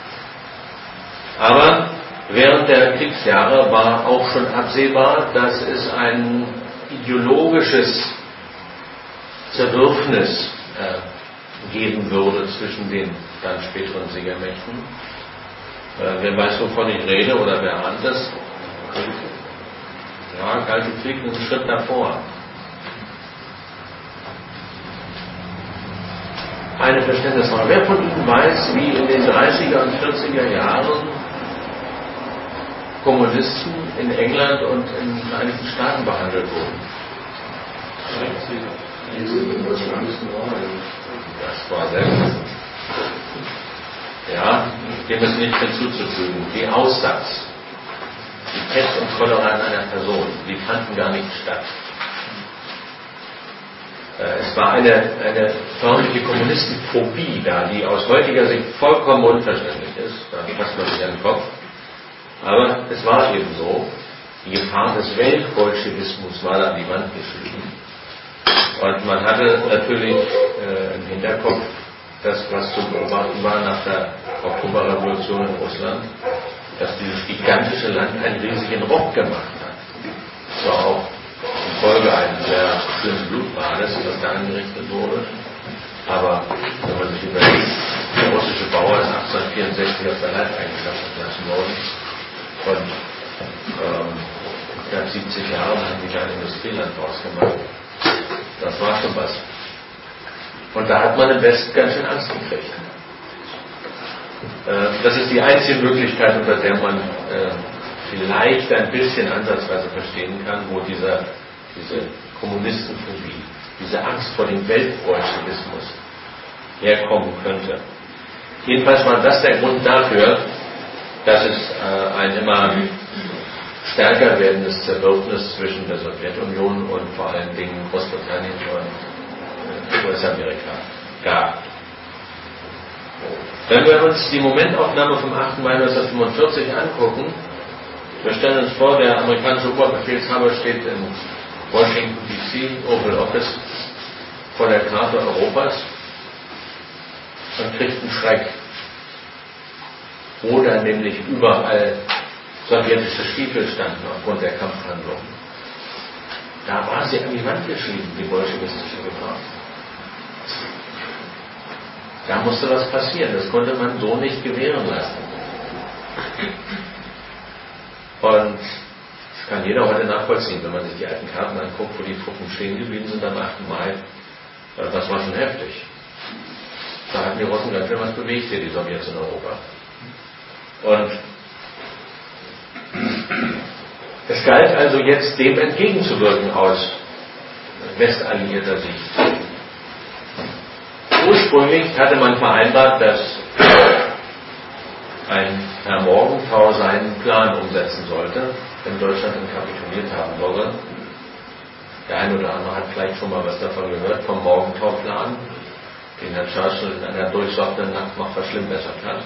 Aber während der Kriegsjahre war auch schon absehbar, dass es ein ideologisches Zerwürfnis geben würde zwischen den dann späteren Siegermächten. Wer weiß, wovon ich rede, oder wer ahnt es? Ja, Kalte Krieg ist ein Schritt davor. Eine Verständnisfrage. Wer von Ihnen weiß, wie in den 30er und 40er Jahren Kommunisten in England und in den Vereinigten Staaten behandelt wurden? Das war selbst. Ja, dem ist nichts hinzuzufügen. Die Aussatz, die Pest und Cholera in einer Person, die fanden gar nicht statt. Es war eine förmliche Kommunistenphobie da, die aus heutiger Sicht vollkommen unverständlich ist. Da fasst man sich an den Kopf. Aber es war eben so. Die Gefahr des Weltbolschewismus war da an die Wand geschrieben. Und man hatte natürlich im Hinterkopf das, was zu beobachten war nach der Oktoberrevolution in Russland, dass dieses gigantische Land einen riesigen Ruck gemacht hat. Das war auch in Folge eines sehr schlimmen Blutbades, was da angerichtet wurde. Aber wenn man sich überlegt, der russische Bauer ist 1864 auf der Leib eingeschafft lassen worden. Und knapp 70 Jahren haben die ein Industrieland draus gemacht. Das war schon was. Und da hat man im Westen ganz schön Angst gekriegt. Das ist die einzige Möglichkeit, unter der man vielleicht ein bisschen ansatzweise verstehen kann, wo diese Kommunistenphobie, diese Angst vor dem Weltbolschewismus herkommen könnte. Jedenfalls war das der Grund dafür, dass es ein immer stärker werdendes Zerwürfnis zwischen der Sowjetunion und vor allen Dingen Großbritannien und US-Amerika gab. Wenn wir uns die Momentaufnahme vom 8. Mai 1945 angucken, wir stellen uns vor, der amerikanische Oberbefehlshaber steht in Washington D.C., Oval Office, vor der Karte Europas und kriegt einen Schreck, wo dann nämlich überall sowjetische Stiefel standen aufgrund der Kampfhandlungen. Da war sie an die Wand geschrieben, die bolschewistische Gefahr. Da musste was passieren, das konnte man so nicht gewähren lassen. Und das kann jeder heute nachvollziehen, wenn man sich die alten Karten anguckt, wo die Truppen stehen geblieben sind am 8. Mai. Das war schon heftig. Da hatten die Russen ganz schön was bewegt hier, die Sowjets in Europa. Und es galt also jetzt, dem entgegenzuwirken aus westalliierter Sicht. Ursprünglich hatte man vereinbart, dass ein Herr Morgenthau seinen Plan umsetzen sollte, wenn Deutschland dann kapituliert haben würde. Der eine oder andere hat vielleicht schon mal was davon gehört, vom Morgenthau-Plan, den Herr Churchill in einer durchschaffenden Nacht noch verschlimmbessert hat.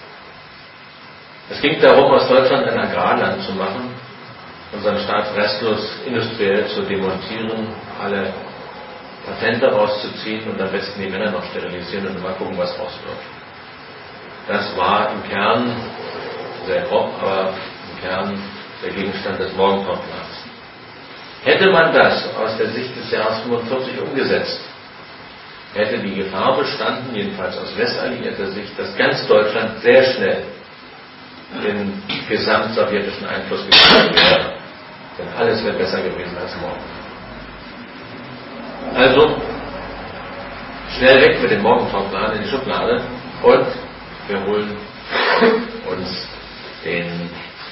Es ging darum, aus Deutschland ein Agrarland zu machen, unseren Staat restlos industriell zu demontieren, alle Patente rauszuziehen und am besten die Männer noch sterilisieren und mal gucken, was raus wird. Das war im Kern, sehr grob, aber im Kern der Gegenstand des Morgenthau-Plans. Hätte man das aus der Sicht des Jahres 45 umgesetzt, hätte die Gefahr bestanden, jedenfalls aus westalliierter Sicht, dass ganz Deutschland sehr schnell den gesamtsowjetischen Einfluss gekommen wäre. Denn alles wäre besser gewesen als morgen. Also, schnell weg mit dem Morgenthau-Plan in die Schublade und wir holen uns den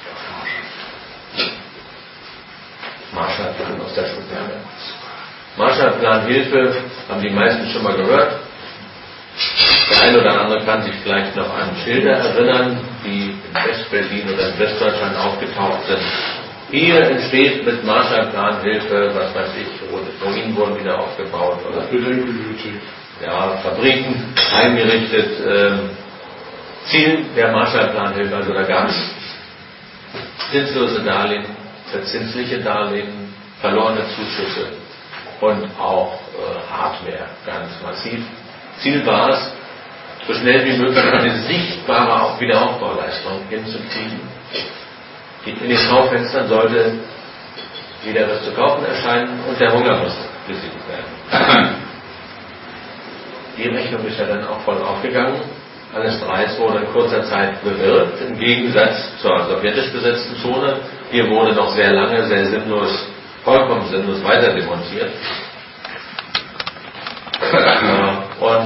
Marshallplan aus der Schublade. Marshallplan Hilfe haben die meisten schon mal gehört. Der eine oder andere kann sich vielleicht noch an Schilder erinnern, die in West-Berlin oder in Westdeutschland aufgetaucht sind. Hier entsteht mit Marshallplan Hilfe, was weiß ich, Ruinen wurden wieder aufgebaut oder ja, Fabriken eingerichtet. Ziel der Marshallplan Hilfe, also da gab es zinslose Darlehen, verzinsliche Darlehen, verlorene Zuschüsse und auch Hardware, ganz massiv. Ziel war es, so schnell wie möglich eine sichtbare Wiederaufbauleistung hinzukriegen. In den Schaufenstern sollte wieder was zu kaufen erscheinen und der Hunger muss besiegt werden. Die Rechnung ist ja dann auch voll aufgegangen. Alles Preis wurde in kurzer Zeit bewirkt, im Gegensatz zur sowjetisch besetzten Zone. Hier wurde noch sehr lange, sehr sinnlos, vollkommen sinnlos weiter demontiert. Und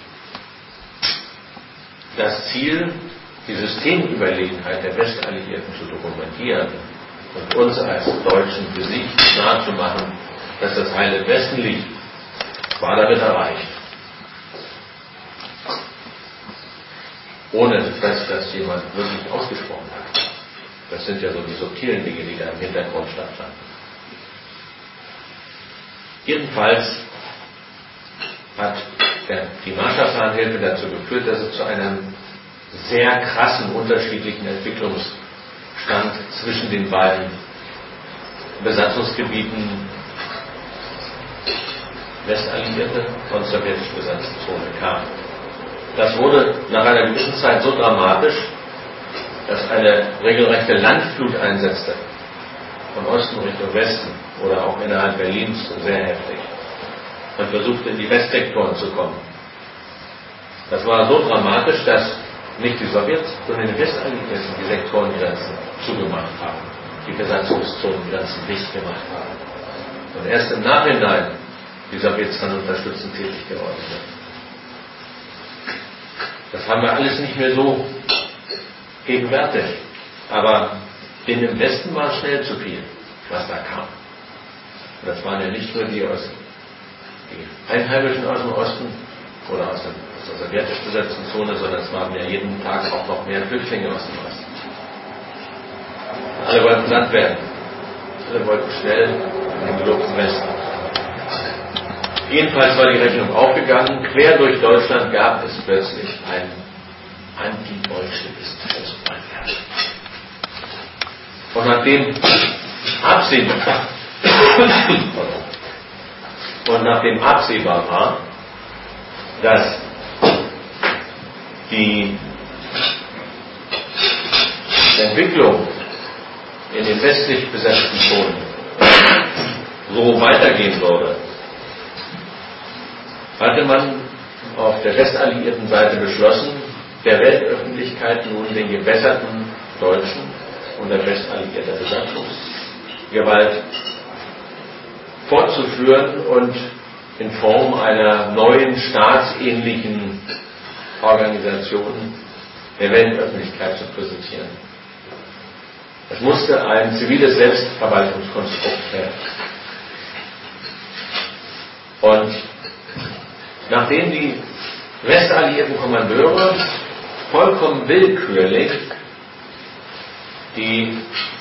das Ziel, die Systemüberlegenheit der Westalliierten zu dokumentieren und uns als Deutschen für sich klarzumachen, dass das Heil im Westen liegt, war damit erreicht. Ohne dass das jemand wirklich ausgesprochen hat. Das sind ja so die subtilen Dinge, die da im Hintergrund stattfanden. Jedenfalls hat die Marshallplanhilfe dazu geführt, dass es zu einem sehr krassen unterschiedlichen Entwicklungsstand zwischen den beiden Besatzungsgebieten Westalliierte und sowjetisch besetzte Zone kam. Das wurde nach einer gewissen Zeit so dramatisch, dass eine regelrechte Landflut einsetzte, von Osten Richtung Westen oder auch innerhalb Berlins sehr heftig. Man versuchte in die Westsektoren zu kommen. Das war so dramatisch, dass nicht die Sowjets, sondern die Westalliierten die Sektorengrenzen zugemacht haben, die Besatzungszonengrenzen dicht gemacht haben. Und erst im Nachhinein die Sowjets dann unterstützend tätig geworden sind. Das haben wir alles nicht mehr so gegenwärtig. Aber denen im Westen war es schnell zu viel, was da kam. Und das waren ja nicht nur die Einheimischen aus dem Osten oder aus der sowjetisch besetzten Zone, sondern es waren ja jeden Tag auch noch mehr Flüchtlinge aus dem Osten. Alle wollten satt werden. Alle wollten schnell in den gelobten Westen. Jedenfalls war die Rechnung aufgegangen. Quer durch Deutschland gab es plötzlich ein anti-bolschewistisches Wahlkampf. Und nachdem absehbar war, dass die Entwicklung in den westlich besetzten Zonen so weitergehen würde, hatte man auf der westalliierten Seite beschlossen, der Weltöffentlichkeit nun den gebesserten deutschen unter westalliierter Besatzungsgewalt fortzuführen und in Form einer neuen staatsähnlichen Organisation der Weltöffentlichkeit zu präsentieren. Es musste ein ziviles Selbstverwaltungskonstrukt her. Und nachdem die westalliierten Kommandeure vollkommen willkürlich die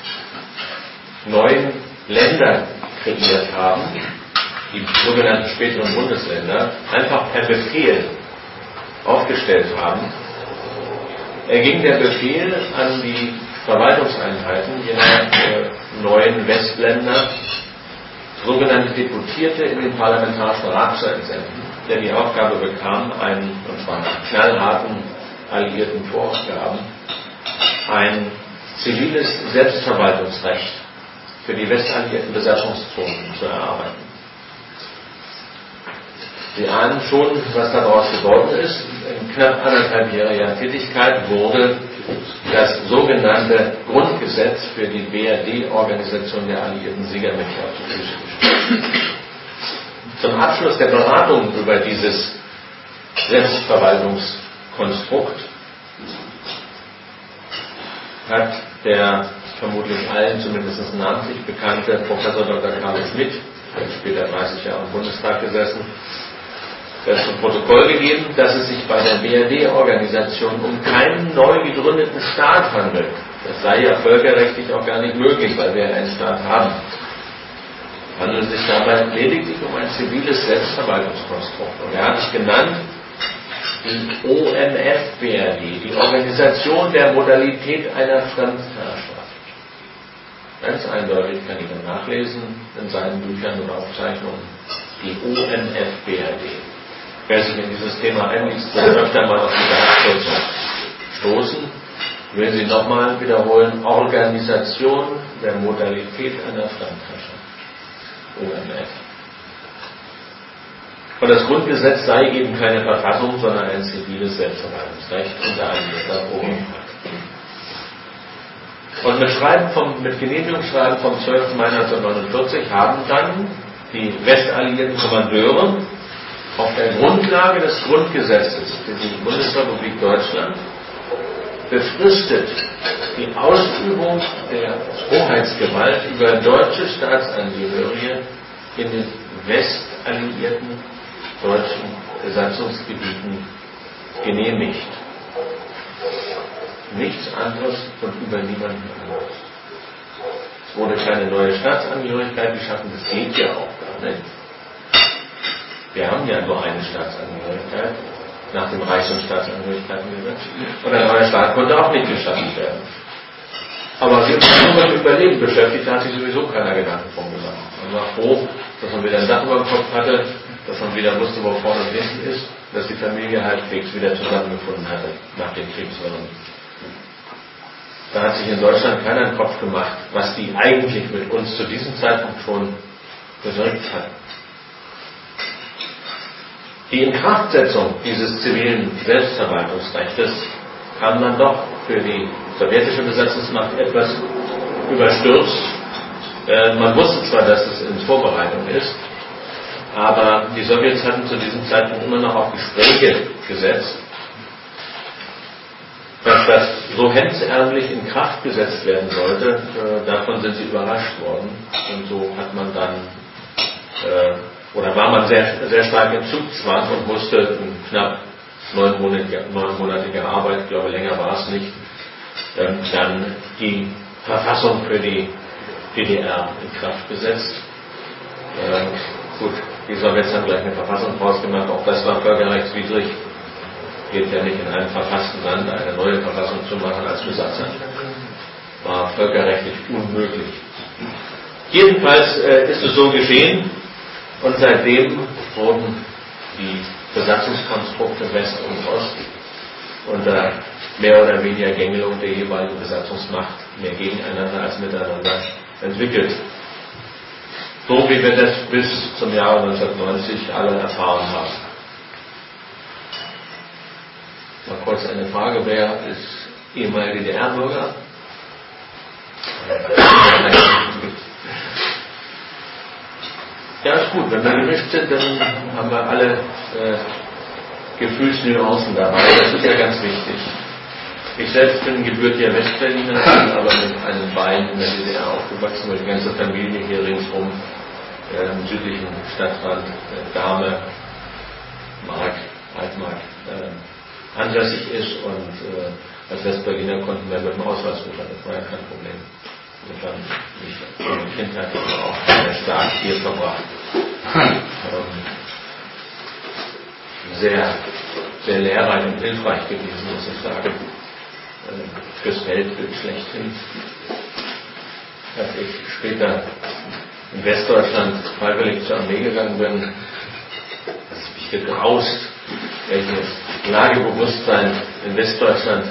neuen Länder kreiert haben, die sogenannten späteren Bundesländer, einfach per Befehl aufgestellt haben, erging der Befehl an die Verwaltungseinheiten jener neuen Westländer, sogenannte Deputierte in den Parlamentarischen Rat zu entsenden, der die Aufgabe bekam, einen, und zwar nach knallharten alliierten Vorgaben, ein ziviles Selbstverwaltungsrecht für die westalliierten Besatzungszonen zu erarbeiten. Sie ahnen schon, was daraus geworden ist. In knapp 1,5-jähriger Tätigkeit wurde das sogenannte Grundgesetz für die BRD-Organisation der alliierten Siegermächte auf die Füße gestellt. Zum Abschluss der Beratungen über dieses Selbstverwaltungskonstrukt hat der vermutlich allen zumindest namentlich bekannte Professor Dr. Carlo Schmidt, der später 30 Jahre im Bundestag gesessen, zum Protokoll gegeben, dass es sich bei der BRD-Organisation um keinen neu gegründeten Staat handelt. Das sei ja völkerrechtlich auch gar nicht möglich, weil wir einen Staat haben. Es handelt sich dabei lediglich um ein ziviles Selbstverwaltungskonstrukt. Und er hat es genannt die OMF-BRD, die Organisation der Modalität einer Fremdherrschaft. Ganz eindeutig kann ich dann nachlesen in seinen Büchern und Aufzeichnungen. Die OMF-BRD. Wer sich in dieses Thema einliest, wird öfter mal auf diese Abkürzung stoßen. Ich will sie nochmal wiederholen. Organisation der Modalität einer Fremdherrschaft. OMF. Und das Grundgesetz sei eben keine Verfassung, sondern ein ziviles Selbstverwaltungsrecht unter einem Oberhaupt. Und mit Genehmigungsschreiben vom 12. Mai 1949 haben dann die westalliierten Kommandeure auf der Grundlage des Grundgesetzes für die Bundesrepublik Deutschland befristet die Ausübung der Hoheitsgewalt über deutsche Staatsangehörige in den westalliierten deutschen Besatzungsgebieten genehmigt. Nichts anderes und über niemanden anderes. Es wurde keine neue Staatsangehörigkeit geschaffen, das geht ja auch gar nicht. Wir haben ja nur eine Staatsangehörigkeit nach dem Reichs- und Staatsangehörigkeitengesetz. Und ein neuer Staat konnte auch nicht geschaffen werden. Aber wir sind nur mit Überleben beschäftigt, da hat sich sowieso keiner Gedanken drum gemacht. Man war froh, dass man wieder ein Dach über dem Kopf hatte, dass man wieder wusste, wo vorne und hinten ist, dass die Familie halbwegs wieder zusammengefunden hatte nach den Kriegswirren. Da hat sich in Deutschland keiner einen Kopf gemacht, was die eigentlich mit uns zu diesem Zeitpunkt schon bewirkt hat. Die Inkraftsetzung dieses zivilen Selbstverwaltungsrechtes kam dann doch für die sowjetische Besatzungsmacht etwas überstürzt. Man wusste zwar, dass es in Vorbereitung ist, aber die Sowjets hatten zu diesem Zeitpunkt immer noch auf Gespräche gesetzt. Dass das so hemdsärmlich in Kraft gesetzt werden sollte, davon sind sie überrascht worden. Und so hat man dann, war man sehr, sehr stark im Zugzwang und musste in knapp 9-monatige Arbeit, ich glaube länger war es nicht, dann die Verfassung für die DDR in Kraft gesetzt. Gut, die Sowjets haben gleich eine Verfassung draus gemacht, auch das war völkerrechtswidrig. Geht ja nicht in einem verfassten Land eine neue Verfassung zu machen als Besatzer. War völkerrechtlich unmöglich. Jedenfalls ist es so geschehen und seitdem wurden die Besatzungskonstrukte West und Ost unter mehr oder weniger Gängelung der jeweiligen Besatzungsmacht mehr gegeneinander als miteinander entwickelt. So wie wir das bis zum Jahre 1990 alle erfahren haben. Mal kurz eine Frage, wer ist ehemaliger DDR-Bürger? Ja, ist gut. Wenn wir gemischt sind, dann haben wir alle Gefühlsnuancen dabei. Das ist ja ganz wichtig. Ich selbst bin gebürtiger Westberliner, aber mit einem Bein in der DDR aufgewachsen, weil die ganze Familie hier ringsum im südlichen Stadtrand Dahme, Altmark ansässig ist, und als Westberliner konnten wir mit dem Ausweis rufen, das war ja kein Problem. Insofern ich meine Kindheit auch sehr stark hier verbracht. Sehr, sehr lehrreich und hilfreich gewesen, muss ich sagen, fürs Weltbild schlechthin. Als ich später in Westdeutschland freiwillig zur Armee gegangen bin, hat es mich gegraust, welches Lagebewusstsein in Westdeutschland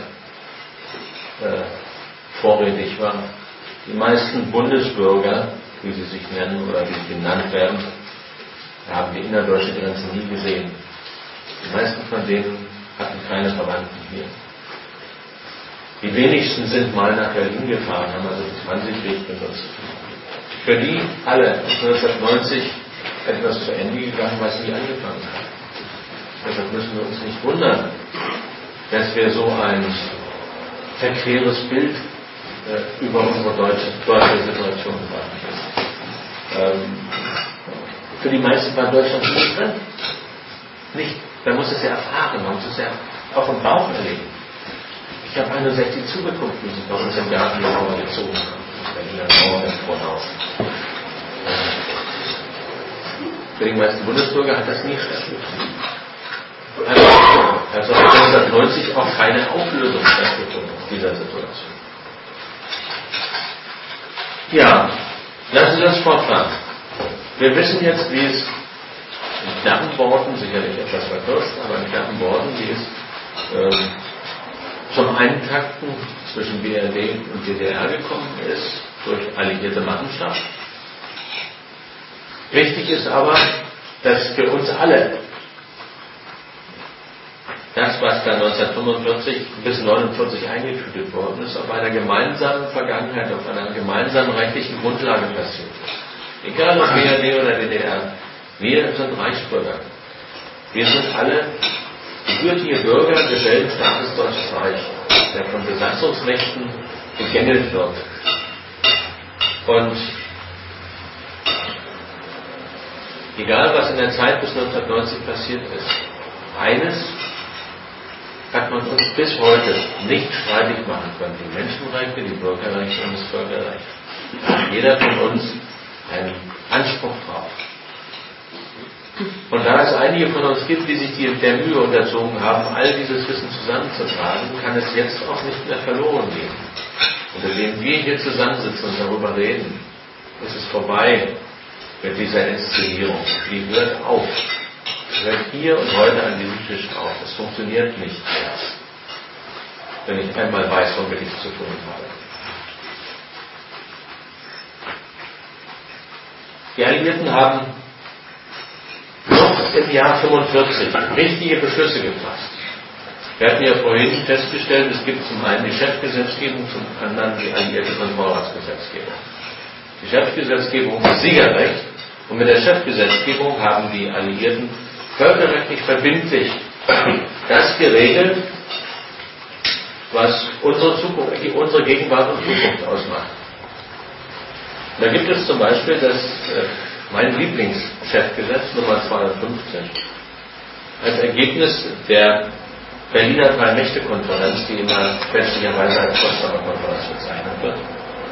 vorrätig war. Die meisten Bundesbürger, wie sie sich nennen oder wie sie genannt werden, haben die innerdeutsche Grenze nie gesehen. Die meisten von denen hatten keine Verwandten hier. Die wenigsten sind mal nach Berlin gefahren, haben also den Transitweg benutzt. Für die alle ist 1990 etwas zu Ende gegangen, was nie angefangen hat. Deshalb müssen wir uns nicht wundern, dass wir so ein verqueres Bild über unsere deutsche Situation haben. Für die meisten war Deutschland nicht drin. Nicht. Man muss es ja erfahren, man muss es ja auch im Bauch erleben. Ich habe 61 zugeguckt, wie sie bei uns im Garten die Mauer gezogen haben. Das Berliner Mauer im Voraus. Für die meisten Bundesbürger hat das nie stattgefunden. Also 1990 auch keine Auflösung stattgefunden dieser Situation. Ja, lassen Sie uns fortfahren. Wir wissen jetzt, wie es in knappen Worten, sicherlich etwas verkürzt, aber in knappen Worten, wie es zum Eintakten zwischen BRD und DDR gekommen ist, durch alliierte Machenschaften. Wichtig ist aber, dass für uns alle das, was da 1945 bis 1949 eingetütet worden ist, auf einer gemeinsamen Vergangenheit, auf einer gemeinsamen rechtlichen Grundlage passiert ist. Egal ob BRD oder DDR, wir sind Reichsbürger. Wir sind alle gebürtige Bürger desselben Staates Deutsches Reich, der von Besatzungsmächten gegängelt wird. Und egal was in der Zeit bis 1990 passiert ist, eines hat man uns bis heute nicht streitig machen können: die Menschenrechte, die Bürgerrechte und das Völkerrecht. Jeder von uns einen Anspruch drauf. Und da es einige von uns gibt, die sich der Mühe unterzogen haben, all dieses Wissen zusammenzutragen, kann es jetzt auch nicht mehr verloren gehen. Und indem wir hier zusammensitzen und darüber reden, ist es vorbei mit dieser Inszenierung. Die hört auf. Die hört hier und heute an diesem Tisch auf. Es funktioniert nicht mehr, wenn ich einmal weiß, womit ich zu tun habe. Die Alliierten haben noch im Jahr 1945 wichtige Beschlüsse gefasst. Wir hatten ja vorhin festgestellt, es gibt zum einen die Chefgesetzgebung, zum anderen die alliierte Vorratsgesetzgebung. Die Chefgesetzgebung ist Siegerrecht, und mit der Chefgesetzgebung haben die Alliierten völkerrechtlich verbindlich das geregelt, was unsere Gegenwart und Zukunft ausmacht. Da gibt es zum Beispiel mein Lieblingschefgesetz Nummer 52 als Ergebnis der Berliner Drei-Mächte-Konferenz, die immer fälschlicherweise als Potsdamer Konferenz bezeichnet wird.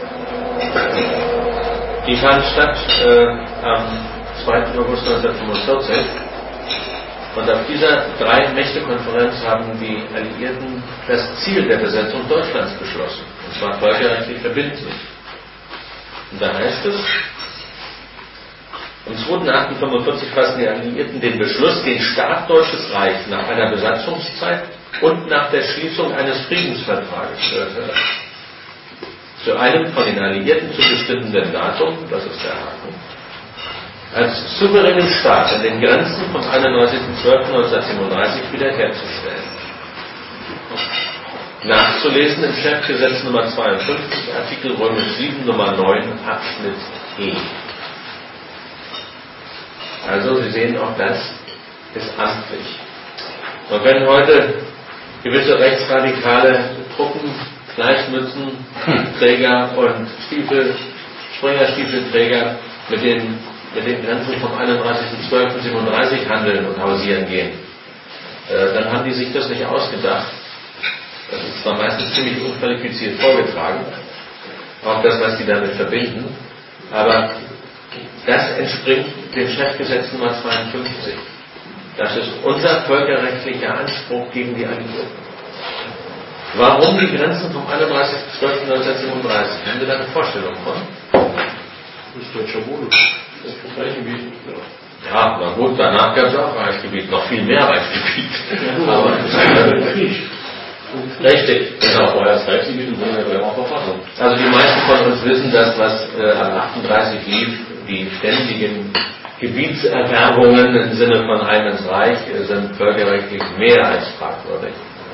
Die fand statt am 2. August 1945, und auf dieser Drei-Mächte-Konferenz haben die Alliierten das Ziel der Besetzung Deutschlands beschlossen, und zwar völkerrechtlich verbindlich. Und da heißt es: Am 2.8.45 fassten die Alliierten den Beschluss, den Staat Deutsches Reich nach einer Besatzungszeit und nach der Schließung eines Friedensvertrages zu einem von den Alliierten zu bestimmenden Datum, das ist der Haken, als souveränen Staat in den Grenzen vom 31.12.1937 wiederherzustellen. nachzulesen im Chefgesetz Nummer 52, Artikel Römisch 7, Nummer 9, Abschnitt E. Also Sie sehen, auch das ist amtlich. Und wenn heute gewisse rechtsradikale Truppen, Gleichmützenträger und Springerstiefelträger mit den Grenzen vom 31.12.37 handeln und hausieren gehen, dann haben die sich das nicht ausgedacht. Das ist zwar meistens ziemlich unqualifiziert vorgetragen, auch das, was die damit verbinden, aber das entspringt dem Chefgesetz Nummer 52. Das ist unser völkerrechtlicher Anspruch gegen die Alliierten. Warum die Grenzen vom 31.12.1937? Haben Sie da eine Vorstellung von? Das ist deutscher Boden. Das ist das Reichsgebiet. Ja, na gut, danach gab es auch Reichsgebiet, noch viel mehr Reichsgebiet. Aber richtig, genau. Vorher das Reichsgebiet und dann ja auch Verfassung. Also die meisten von uns wissen, dass was ab 38 lief, die ständigen Gebietserwerbungen im Sinne von Heim ins Reich sind völkerrechtlich mehr als fragwürdig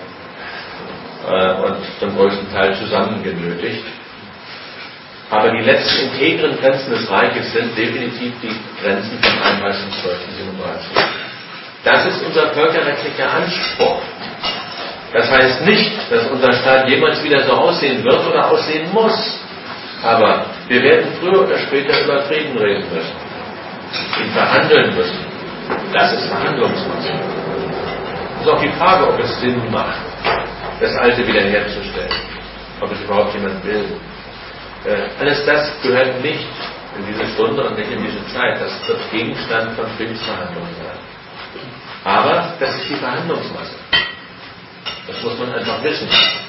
und zum größten Teil zusammengenötigt. Aber die letzten integren Grenzen des Reiches sind definitiv die Grenzen vom 31.12.37. Das ist unser völkerrechtlicher Anspruch. Das heißt nicht, dass unser Staat jemals wieder so aussehen wird oder aussehen muss. Aber wir werden früher oder später über Frieden reden müssen, ihn verhandeln müssen. Das ist Verhandlungsmasse. Es ist auch die Frage, ob es Sinn macht, das Alte wiederherzustellen. Ob es überhaupt jemand will. Alles das gehört nicht in diese Stunde und nicht in diese Zeit. Das wird Gegenstand von Friedensverhandlungen sein. Aber das ist die Verhandlungsmasse. Das muss man einfach wissen.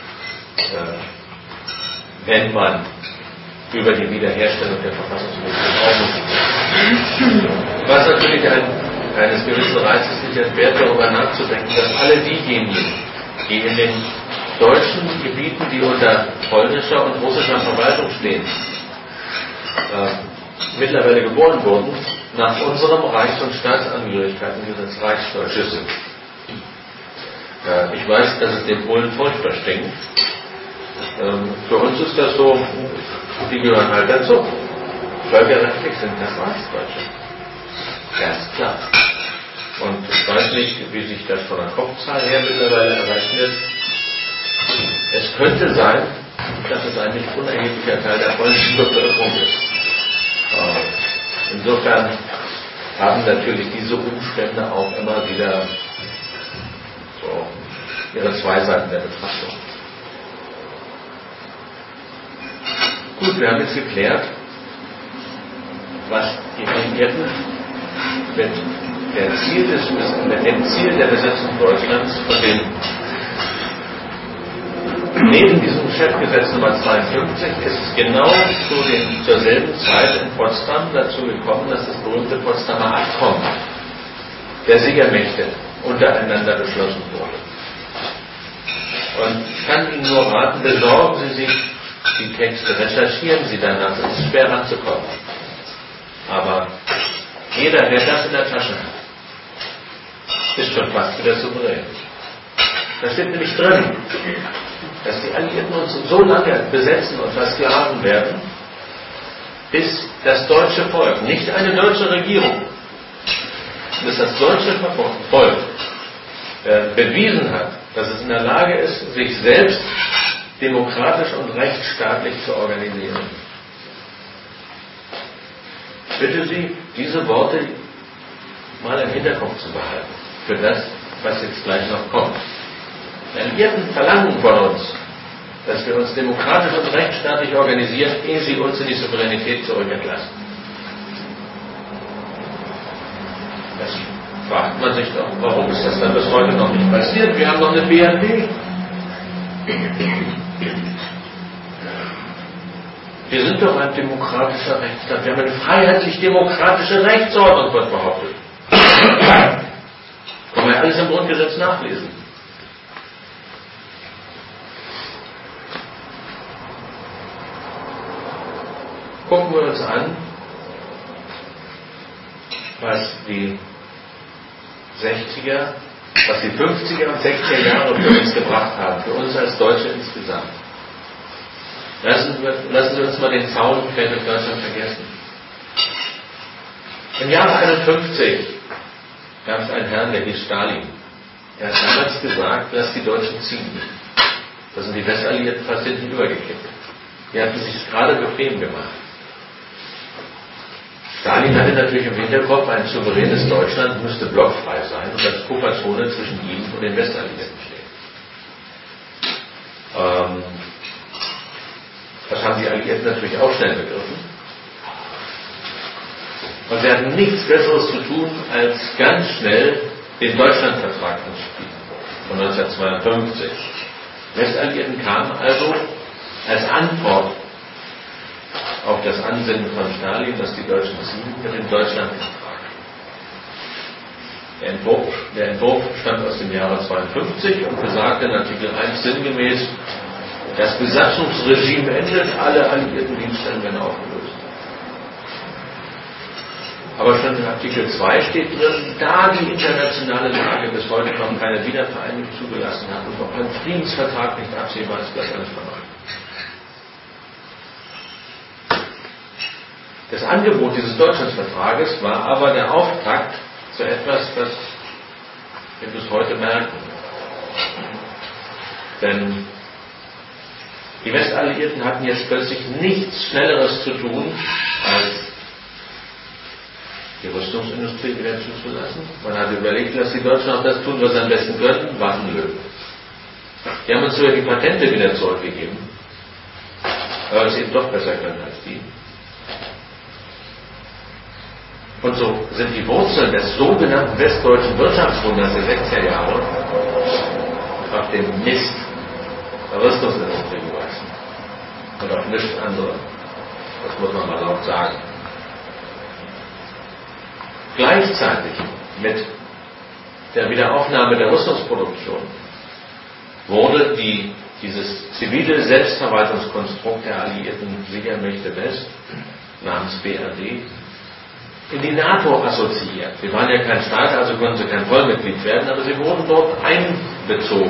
Wenn man über die Wiederherstellung der Verfassungsmäßigkeit auch. Was natürlich eines gewissen Reizes nicht entbehrt, darüber nachzudenken, dass alle diejenigen, die in den deutschen Gebieten, die unter polnischer und russischer Verwaltung stehen, mittlerweile geboren wurden, nach unserem Reichs- und Staatsangehörigkeitengesetz Reichsdeutsche sind. Ich weiß, dass es den Polen furchtbar stinkt. Für uns ist das so, die gehören halt dazu. Völkerrechtlich sind das Reichsdeutsche. Ganz klar. Und ich weiß nicht, wie sich das von der Kopfzahl her mittlerweile errechnet. Es könnte sein, dass es ein nicht unerheblicher Teil der polnischen Bevölkerung ist. Insofern haben natürlich diese Umstände auch immer wieder so ihre zwei Seiten der Betrachtung. Gut, wir haben jetzt geklärt, was die Alliierten mit dem Ziel der Besetzung Deutschlands von den neben diesem Chefgesetz Nummer 52 ist es genau zur selben Zeit in Potsdam dazu gekommen, dass das berühmte Potsdamer Abkommen der Siegermächte untereinander beschlossen wurde. Und ich kann Ihnen nur raten, besorgen Sie sich die Texte, recherchieren Sie danach, es ist schwer ranzukommen. Aber jeder, der das in der Tasche hat, ist schon fast wieder souverän. Da steht nämlich drin, dass die Alliierten uns so lange besetzen und versklaven werden, bis das deutsche Volk, nicht eine deutsche Regierung, bis das deutsche Volk bewiesen hat, dass es in der Lage ist, sich selbst demokratisch und rechtsstaatlich zu organisieren. Ich bitte Sie, diese Worte mal im Hinterkopf zu behalten, für das, was jetzt gleich noch kommt. Die Alliierten verlangen von uns, dass wir uns demokratisch und rechtsstaatlich organisieren, ehe sie uns in die Souveränität zurückentlassen. Das fragt man sich doch, warum ist das dann bis heute noch nicht passiert? Wir haben noch eine BRD. Wir sind doch ein demokratischer Rechtsstaat. Wir haben eine freiheitlich-demokratische Rechtsordnung, wird behauptet. Kann man ja alles im Grundgesetz nachlesen. Gucken wir uns an, was die 60er was die 50er und 60er Jahre für uns gebracht haben, für uns als Deutsche insgesamt. Lassen Sie uns mal den Zaun quer durch Deutschland vergessen. Im Jahre 51 gab es einen Herrn, der hieß Stalin. Er hat damals gesagt, lass die Deutschen ziehen. Da sind die Westalliierten fast hinten übergekippt. Die hatten sich gerade bequem gemacht. Stalin hatte natürlich im Hinterkopf, ein souveränes Deutschland müsste blockfrei sein und als Pufferzone zwischen ihm und den Westalliierten stehen. Das haben die Alliierten natürlich auch schnell begriffen. Und sie hatten nichts Besseres zu tun, als ganz schnell den Deutschlandvertrag anzubieten, von 1952. Westalliierten kamen also als Antwort auf das Ansinnen von Stalin, dass die Deutschen ziehen, mit dem Deutschlandvertrag. Der Entwurf stammt aus dem Jahre 52 und besagt in Artikel 1 sinngemäß, das Besatzungsregime endet, alle alliierten Dienststellen werden aufgelöst. Aber schon in Artikel 2 steht drin, da die internationale Lage bis heute noch keine Wiedervereinigung zugelassen hat und auch ein Friedensvertrag nicht absehbar ist, bleibt alles vermacht. Das Angebot dieses Deutschlandvertrages war aber der Auftakt zu etwas, das wir bis heute merken. Denn die Westalliierten hatten jetzt plötzlich nichts Schnelleres zu tun, als die Rüstungsindustrie wieder zuzulassen. Man hat überlegt, lass die Deutschen auch das tun, was sie am besten können, Waffenlöwen. Die haben uns sogar die Patente wieder zurückgegeben, weil sie eben doch besser können als die. Und so sind die Wurzeln des sogenannten westdeutschen Wirtschaftswunders der 60er Jahre auf dem Mist der Rüstungsindustrie gewachsen. Und auf nichts anderes. Das muss man mal laut sagen. Gleichzeitig mit der Wiederaufnahme der Rüstungsproduktion wurde dieses zivile Selbstverwaltungskonstrukt der alliierten Siegermächte West namens BRD in die NATO assoziiert. Sie waren ja kein Staat, also konnten sie kein Vollmitglied werden, aber sie wurden dort einbezogen.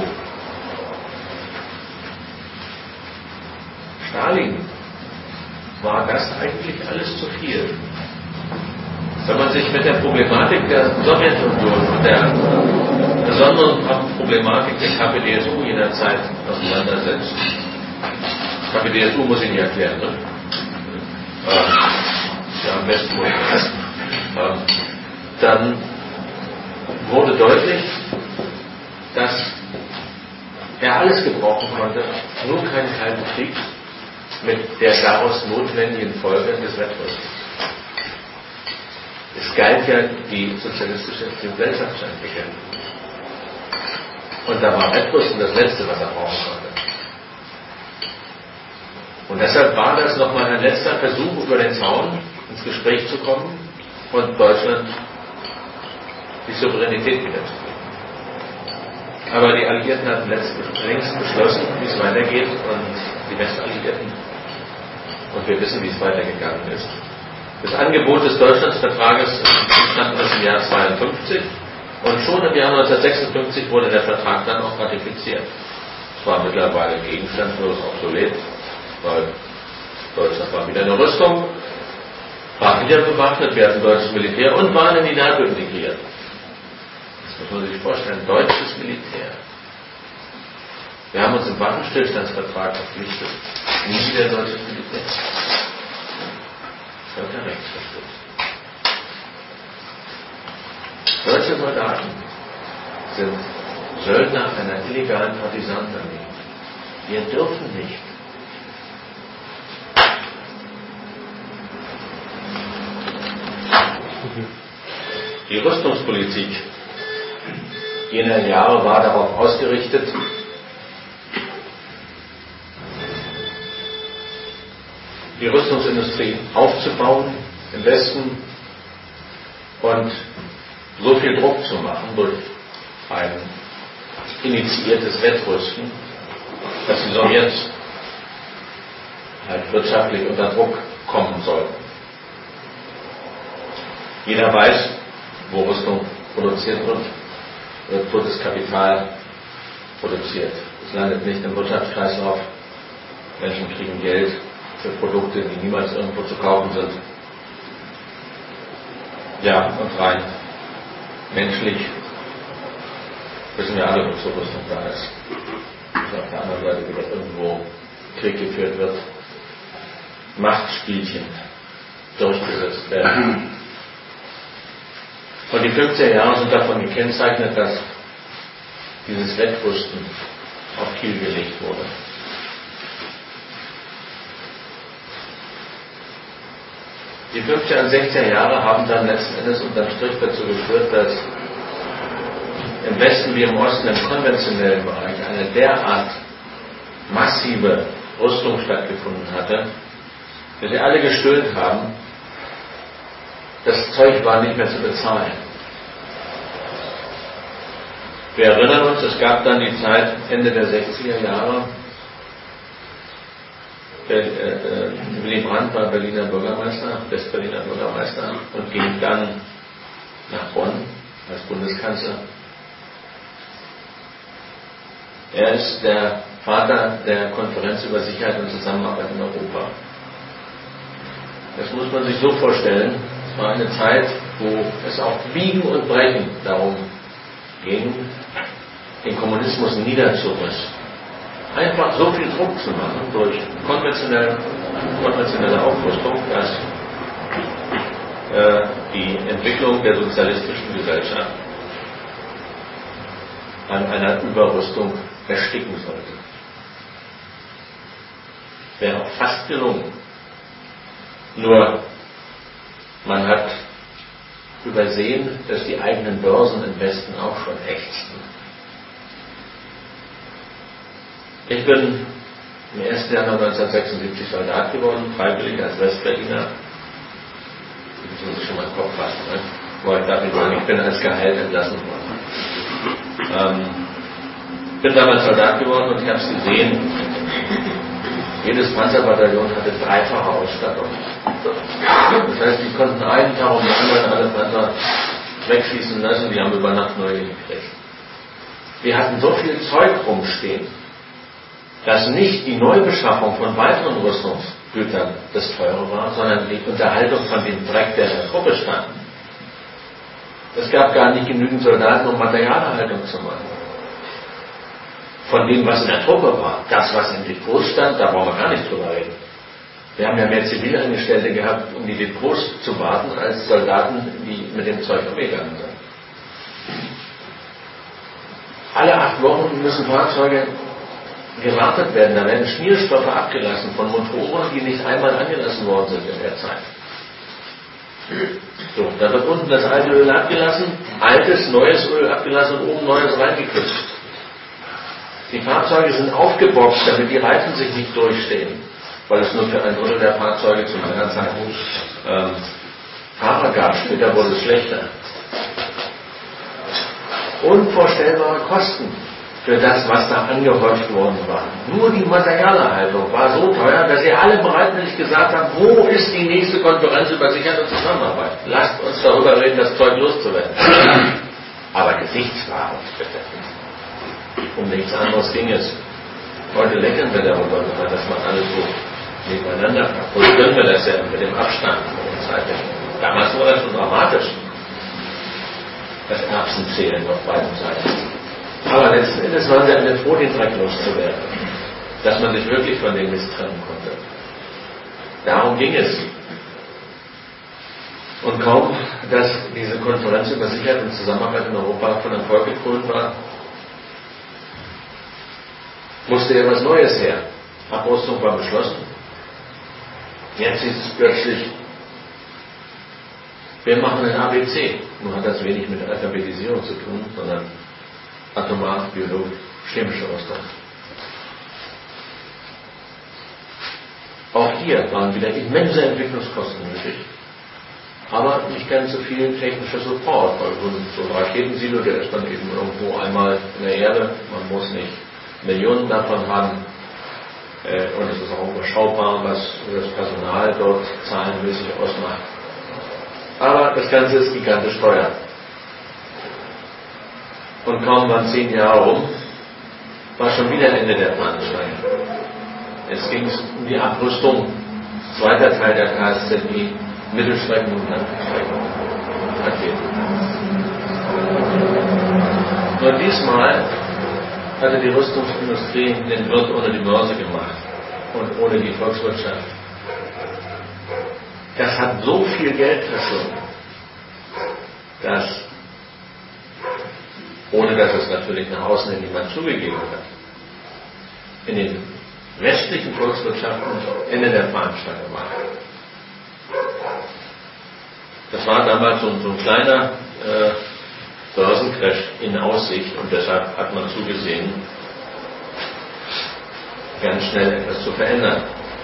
Stalin war das eigentlich alles zu viel. Wenn man sich mit der Problematik der Sowjetunion und der besonderen Problematik der KPDSU jener Zeit auseinandersetzt, KPDSU muss ich nicht erklären, ne? Ja, am besten wohl. Dann wurde deutlich, dass er alles gebrauchen konnte, nur keinen Kalten Krieg mit der daraus notwendigen Folge des Wettrüstens. Es galt ja, die sozialistische Gesellschaft zu entwickeln. Und da war Wettrüsten das Letzte, was er brauchen konnte. Und deshalb war das nochmal ein letzter Versuch, über den Zaun ins Gespräch zu kommen und Deutschland die Souveränität wiederzugeben. Aber die Alliierten hatten längst beschlossen, wie es weitergeht, und die Westalliierten. Und wir wissen, wie es weitergegangen ist. Das Angebot des Deutschlandsvertrages entstand aus dem Jahr 52 und schon im Jahr 1956 wurde der Vertrag dann auch ratifiziert. Es war mittlerweile gegenstandlos obsolet, weil Deutschland war wieder eine Rüstung, war wieder bewaffnet, wir hatten deutsches Militär und waren in die NATO integriert. Das muss man sich vorstellen, deutsches Militär. Wir haben uns im Waffenstillstandsvertrag verpflichtet, nie wieder deutsches Militär. Völkerrechtsverstoß. Deutsche Soldaten sind Söldner einer illegalen Partisanenarmee. Wir dürfen nicht. Die Rüstungspolitik jener Jahre war darauf ausgerichtet, die Rüstungsindustrie aufzubauen im Westen und so viel Druck zu machen durch ein initiiertes Wettrüsten, dass die Sowjets halt wirtschaftlich unter Druck kommen sollten. Jeder weiß, wo Rüstung produziert wird totes Kapital produziert. Es landet nicht im Wirtschaftskreislauf. Menschen kriegen Geld für Produkte, die niemals irgendwo zu kaufen sind. Ja, und rein menschlich wissen wir alle, wo zur Rüstung da ist. Dass auf der anderen Seite wieder irgendwo Krieg geführt wird. Machtspielchen durchgesetzt werden. Und die 50er Jahre sind davon gekennzeichnet, dass dieses Wettrüsten auf Kiel gelegt wurde. Die 50er und 60er Jahre haben dann letzten Endes unterm Strich dazu geführt, dass im Westen wie im Osten im konventionellen Bereich eine derart massive Rüstung stattgefunden hatte, dass sie alle gestöhnt haben, das Zeug war nicht mehr zu bezahlen. Wir erinnern uns, es gab dann die Zeit Ende der 60er Jahre, Willy Brandt war Berliner Bürgermeister, Westberliner Bürgermeister und ging dann nach Bonn als Bundeskanzler. Er ist der Vater der Konferenz über Sicherheit und Zusammenarbeit in Europa. Das muss man sich so vorstellen, es war eine Zeit, wo es auf Biegen und Brechen darum ging, den Kommunismus niederzurüsten. Einfach so viel Druck zu machen durch konventionelle Aufrüstung, dass die Entwicklung der sozialistischen Gesellschaft an einer Überrüstung ersticken sollte. Wäre auch fast gelungen. Nur man hat übersehen, dass die eigenen Börsen im Westen auch schon ächzten. Ich bin im 1. Januar 1976 Soldat geworden, freiwillig als Westberliner. Das muss ich schon mal im Kopf fassen. Ne? Aber ich darf nicht sagen, ich bin als Gehalt entlassen worden. Bin damals Soldat geworden und ich habe es gesehen. Jedes Panzerbataillon hatte dreifache Ausstattung. Das heißt, die konnten einen Tag um den anderen alle Panzer wegschießen lassen, die haben über Nacht neue gekriegt. Wir hatten so viel Zeug rumstehen, dass nicht die Neubeschaffung von weiteren Rüstungsgütern das Teure war, sondern die Unterhaltung von dem Dreck, der in der Truppe stand. Es gab gar nicht genügend Soldaten, um Materialerhaltung zu machen. Von dem, was in der Truppe war, das, was im Depot stand, da brauchen wir gar nicht drüber reden. Wir haben ja mehr Zivilangestellte gehabt, um die Depots zu warten, als Soldaten, die mit dem Zeug umgegangen sind. Alle 8 Wochen müssen Fahrzeuge gewartet werden. Da werden Schmierstoffe abgelassen von Motoren, die nicht einmal angelassen worden sind in der Zeit. So, da wird unten das alte Öl abgelassen, altes, neues Öl abgelassen und oben neues reingekippt. Die Fahrzeuge sind aufgeboxt, damit die Reifen sich nicht durchstehen, weil es nur für 1/3 der Fahrzeuge zu meiner Zeit Fahrer gab. Später wurde es schlechter. Unvorstellbare Kosten für das, was da angehäuft worden war. Nur die Materialerhaltung war so teuer, dass sie alle bereitwillig gesagt haben, wo ist die nächste Konferenz über Sicherheit und Zusammenarbeit? Lasst uns darüber reden, das Zeug loszuwerden. Aber Gesichtswahrung, bitte. Um nichts anderes ging es. Heute lächeln wir darüber, dass man alles so nebeneinander hat. Heute können wir das ja mit dem Abstand von den Zeitlichen. Damals war das schon dramatisch. Das Erbsenzählen auf beiden Seiten. Aber letzten Endes waren sie alle froh, den Dreck loszuwerden. Dass man sich wirklich von dem Mist trennen konnte. Darum ging es. Und kaum, dass diese Konferenz über Sicherheit und Zusammenarbeit in Europa von Erfolg gekrönt war, musste ja was Neues her. Abrüstung war beschlossen. Jetzt hieß es plötzlich, wir machen ein ABC. Nun hat das wenig mit Alphabetisierung zu tun, sondern atomar, biologisch, chemische Rüstung. Auch hier waren wieder immense Entwicklungskosten nötig, aber nicht ganz so viel technischer Support, weil so ein Raketensilo, der ist dann eben irgendwo einmal in der Erde, man muss nicht Millionen davon haben und es ist auch überschaubar, was das Personal dort zahlenmäßig ausmacht. Aber das Ganze ist gigantisch teuer. Und kaum waren 10 Jahre rum, war schon wieder Ende der Fahnenstange. Jetzt ging es um die Abrüstung, zweiter Teil der KSZI, Mittelstrecken und Langstrecken. Nur diesmal hatte die Rüstungsindustrie den Wirt ohne die Börse gemacht und ohne die Volkswirtschaft. Das hat so viel Geld verschlungen, dass, ohne dass es natürlich nach außen hin niemand zugegeben hat, in den westlichen Volkswirtschaften Ende der Fahnenstange war. Das war damals so ein kleiner Börsencrash in Aussicht und deshalb hat man zugesehen, ganz schnell etwas zu verändern.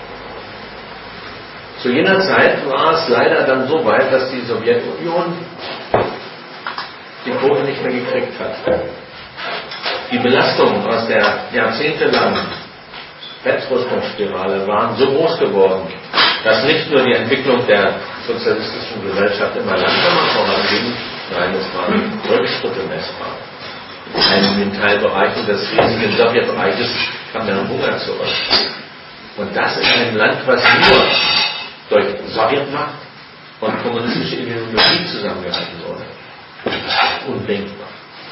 Zu jener Zeit war es leider dann so weit, dass die Sowjetunion die Kurve nicht mehr gekriegt hat. Die Belastungen aus der jahrzehntelangen Wettrüstungsspirale waren so groß geworden, dass nicht nur die Entwicklung der sozialistischen Gesellschaft immer langsamer voranging, nein, es waren Rückschritte messbar. In Teilbereichen des riesigen Sowjetreiches kam der Hunger zurück. Und das in einem Land, was nur durch Sowjetmacht und kommunistische Ideologie zusammengehalten wurde. Undenkbar.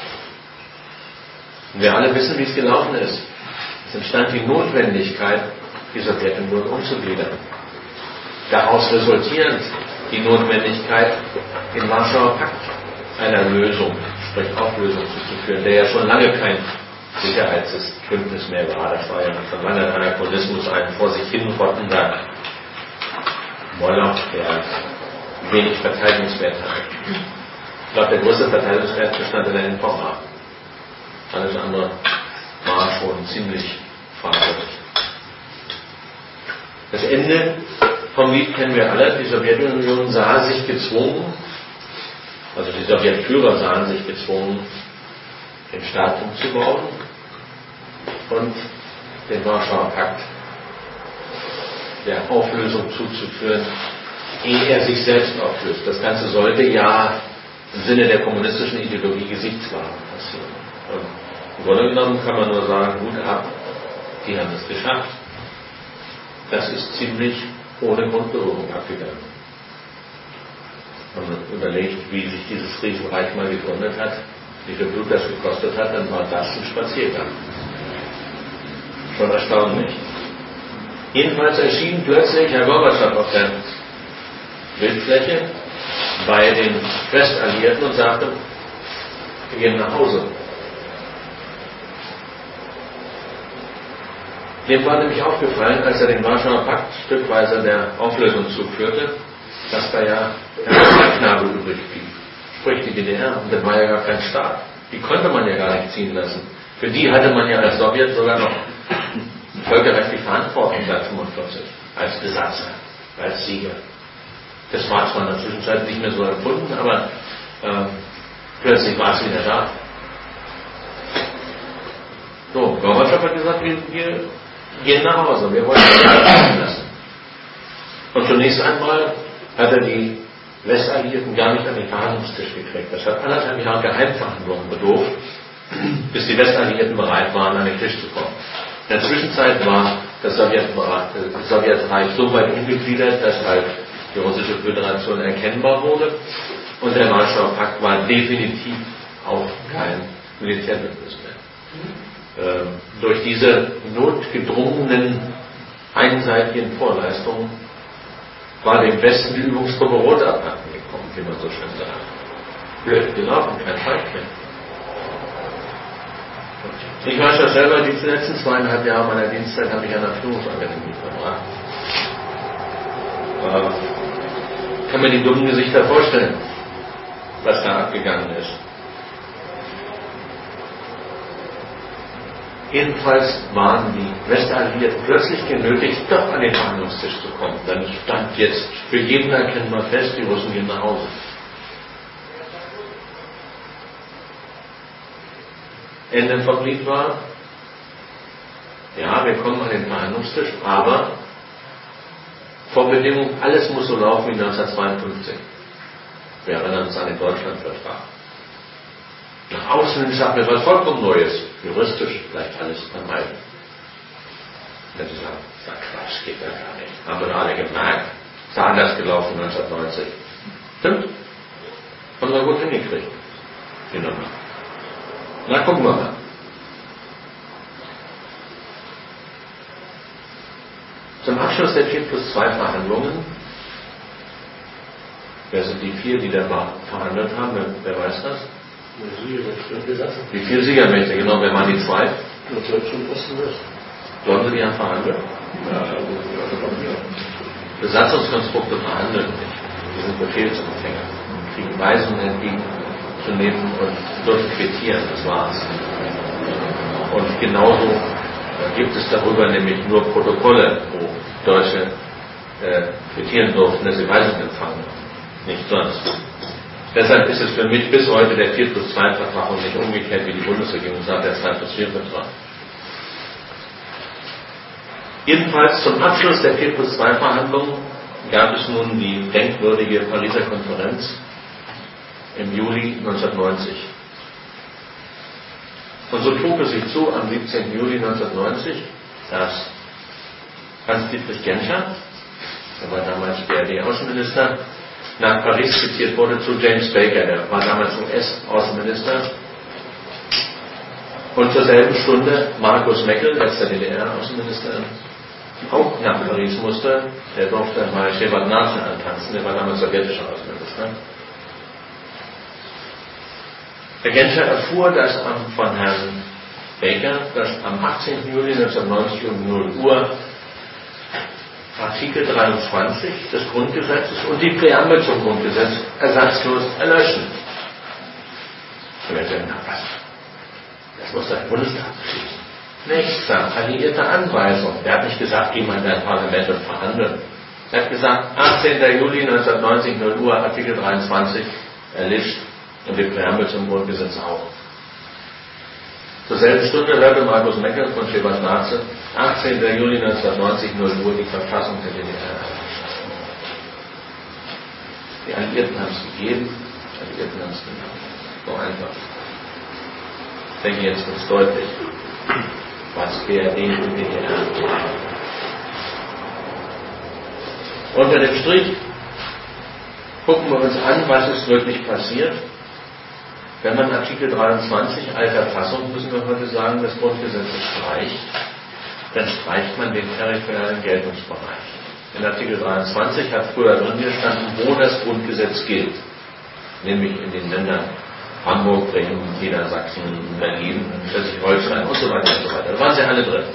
Und wir alle wissen, wie es gelaufen ist. Es entstand die Notwendigkeit, die Sowjetunion umzugliedern. Daraus resultierend die Notwendigkeit, den Warschauer Pakt einer Lösung, sprich Auflösung zuzuführen, der ja schon lange kein Sicherheitsbündnis mehr war. Das war ja schon lange ein Anachronismus, ein vor sich hin rottender Moloch, der wenig Verteidigungswert hatte. Ich glaube, der größte Verteidigungswert bestand in der NVA. Alles andere war schon ziemlich fragwürdig. Das Ende vom Lied kennen wir alle. Die Sowjetunion sah sich gezwungen, also die Sowjetführer sahen sich gezwungen, den Staat umzubauen und den Warschauer Pakt der Auflösung zuzuführen, ehe er sich selbst auflöst. Das Ganze sollte ja im Sinne der kommunistischen Ideologie gesichtswahrend passieren. Und im Grunde genommen kann man nur sagen, Hut ab, die haben es geschafft. Das ist ziemlich ohne Grundberührung abgegangen. Wenn man überlegt, wie sich dieses Riesenreich mal gegründet hat, wie viel Blut das gekostet hat, dann war das ein Spaziergang. Schon erstaunlich. Jedenfalls erschien plötzlich Herr Gorbatschow auf der Bildfläche bei den Westalliierten und sagte, wir gehen nach Hause. Dem war nämlich aufgefallen, als er den Warschauer Pakt stückweise der Auflösung zuführte, dass da ja ein Knabel übrig blieb. Sprich die DDR, und das war ja gar kein Staat. Die konnte man ja gar nicht ziehen lassen. Für die hatte man ja als Sowjet sogar noch völkerrechtlich Verantwortung seit 1945, als Besatzer, als Sieger. Das war zwar in der Zwischenzeit nicht mehr so empfunden, aber plötzlich war es wieder da. So, Gorbatschow hat gesagt, wir gehen nach Hause, wir wollen das lassen. Und zunächst einmal hat er die Westalliierten gar nicht an den Verhandlungstisch gekriegt. Das hat 1,5 Jahre Geheimverhandlungen bedurft, bis die Westalliierten bereit waren, an den Tisch zu kommen. In der Zwischenzeit war das Sowjetreich so weit umgegliedert, dass halt die Russische Föderation erkennbar wurde und der Warschauer Pakt war definitiv auch kein Militärbündnis mehr. Durch diese notgedrungenen einseitigen Vorleistungen war dem Westen die Übungstruppe Rot abhanden gekommen, wie man so schön sagt. Blöd gelaufen, kein Feindchen. Ich weiß ja selber, die letzten 2,5 Jahre meiner Dienstzeit habe ich an der Führungsakademie verbracht. Kann man die dummen Gesichter vorstellen, was da abgegangen ist. Jedenfalls waren die Westalliierten plötzlich genötigt, doch an den Verhandlungstisch zu kommen. Dann stand jetzt für jeden erkennbar fest, die Russen gehen nach Hause. Ende vom Lied war, ja, wir kommen an den Verhandlungstisch, aber Vorbedingung, alles muss so laufen wie 1952. Wir erinnern uns an den Deutschlandvertrag. Nach außen hin sagt mir was vollkommen Neues. Juristisch bleibt alles beim Alten. Wenn Sie sagen, Quatsch, geht ja gar nicht. Haben wir doch alle gemerkt. Ist ja anders gelaufen 1990. Stimmt? Haben wir gut hingekriegt. Die Nummer. Na, gucken wir mal. Zum Abschluss der 4+2 Verhandlungen, wer sind die 4, die da verhandelt haben? Wer weiß das? Die 4 Siegermächte, genau, wer waren die 2? Sollen sie die haben verhandelt? Ja. Besatzungskonstrukte verhandeln nicht. Die sind Befehlsempfänger. Kriegen Weisungen entgegenzunehmen und dürfen quittieren, das war's. Und genauso gibt es darüber nämlich nur Protokolle, wo Deutsche quittieren durften, dass sie Weisungen empfangen. Nicht sonst. Deshalb ist es für mich bis heute der 4+2 Vertrag und nicht umgekehrt wie die Bundesregierung sagt, der 2+4 Vertrag. Jedenfalls zum Abschluss der 4+2 Verhandlungen gab es nun die denkwürdige Pariser Konferenz im Juli 1990. Und so trug es sich zu, am 17. Juli 1990, dass Hans-Dietrich Genscher, der war damals BRD-Außenminister, nach Paris zitiert wurde zu James Baker, der war damals US-Außenminister. Und zur selben Stunde Markus Meckel, letzter DDR-Außenminister, auch nach Paris musste. Der durfte mal Shevardnadse antanzen, der war damals sowjetischer Außenminister. Herr Genscher erfuhr, dass von Herrn Baker, dass am 18. Juli 1990 um 0 Uhr Artikel 23 des Grundgesetzes und die Präambel zum Grundgesetz ersatzlos erlöschen. Und er sagt, na was? Das muss der Bundestag beschließen. Nächster, alliierte Anweisung. Er hat nicht gesagt, geh mal in dein Parlament und verhandeln. Er hat gesagt, 18. Juli 1990, 0 Uhr, Artikel 23 erlischt und die Präambel zum Grundgesetz auch. Zur selben Stunde hörte Markus Meckel von Shevardnadse, 18. Juli 1990, 0 Uhr, die Verfassung der DDR. Die Alliierten haben es gegeben, die Alliierten haben es genommen. So einfach. Ich denke, jetzt wird es deutlich, was BRD und DDR war. Unter dem Strich gucken wir uns an, was ist wirklich passiert. Wenn man Artikel 23 alter Fassung, müssen wir heute sagen, des Grundgesetzes streicht, dann streicht man den territorialen Geltungsbereich. In Artikel 23 hat früher drin gestanden, wo das Grundgesetz gilt. Nämlich in den Ländern Hamburg, Bremen, Niedersachsen, Berlin, Schleswig-Holstein und so weiter und so weiter. Da waren sie alle drin.